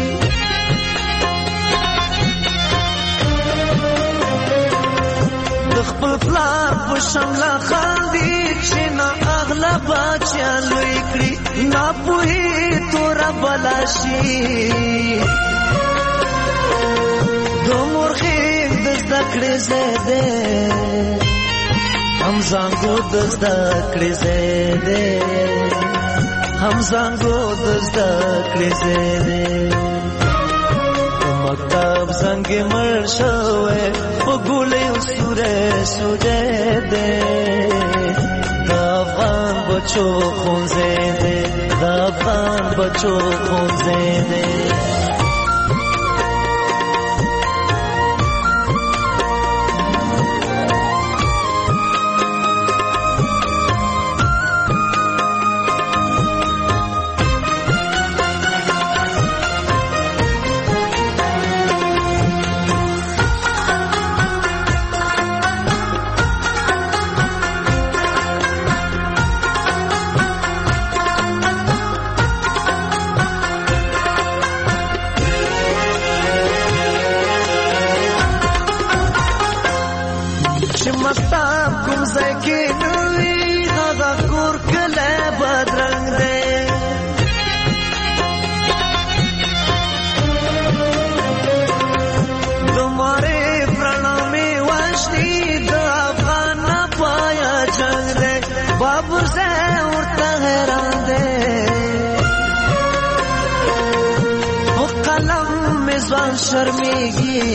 د خپل پلار په شمله خاندي چې نه اغلا بچا لوی کړي نه پوهي تور بلاشي د مورخي د ذکر زده هم زنګو د زکړې زده هم زنګو د زکړې زده مکتب زنګ مر شوه په ګولې سوره سوره ده د افغان بچو خونځې ده د افغان بچو خونځې ده مکتب کوم ځای کې نوی هغه کور کله بدرنګ دی تمہارے پرنامي واشتي د افغان پایا جنگ دی بابو سے ورته حیران دی او قلم میزان شرمېږي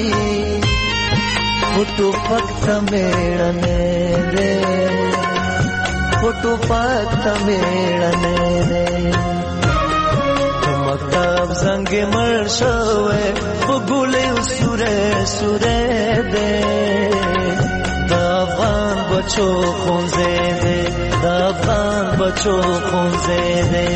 photo पक्त मेड़ने दे photo पक्त मेड़ने दे मकतब जंग मर शोए बगुले सुरे सुरे दे दावान बचो खौंजे दे दावान بچو خونځې دی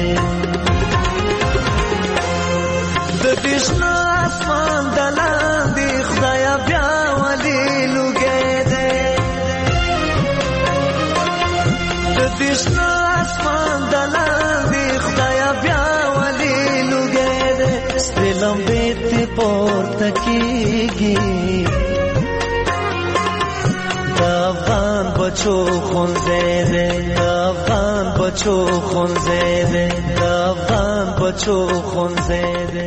د بشنو اسمان د لاندې خدایه بیا ولې لوګی دی د بشنو اسمان د لاندې خدایه بیا ولې لوګی دی سپې لمبې تې پورته کېږي د افغان بچو خونځې دی د افغان بچو خونځې دی د افغان بچو خونځې دی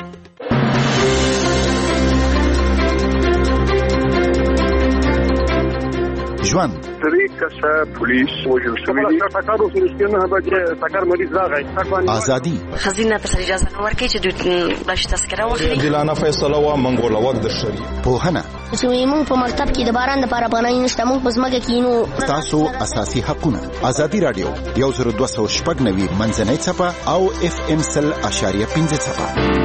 ژوند درې کسه پولیس وژل شوي دي ټکر اوس رښتیا نه بچې ټکر مریض راغی ازادي خزینه په اجازه نه ورکړي چې دوی باندې تذکره واخلي عادلانه فیصله وا منګول وخت د شری پوهنه چې موږ په مکتب کې د باران لپاره پناه نشته موږ په ځمکه کې نو تاسو اساسي حقونه ازادي رادیو یو زر دوه سوه شپږ نوي منځنۍ صفه او اف ام سل اشاریه پنځه صفه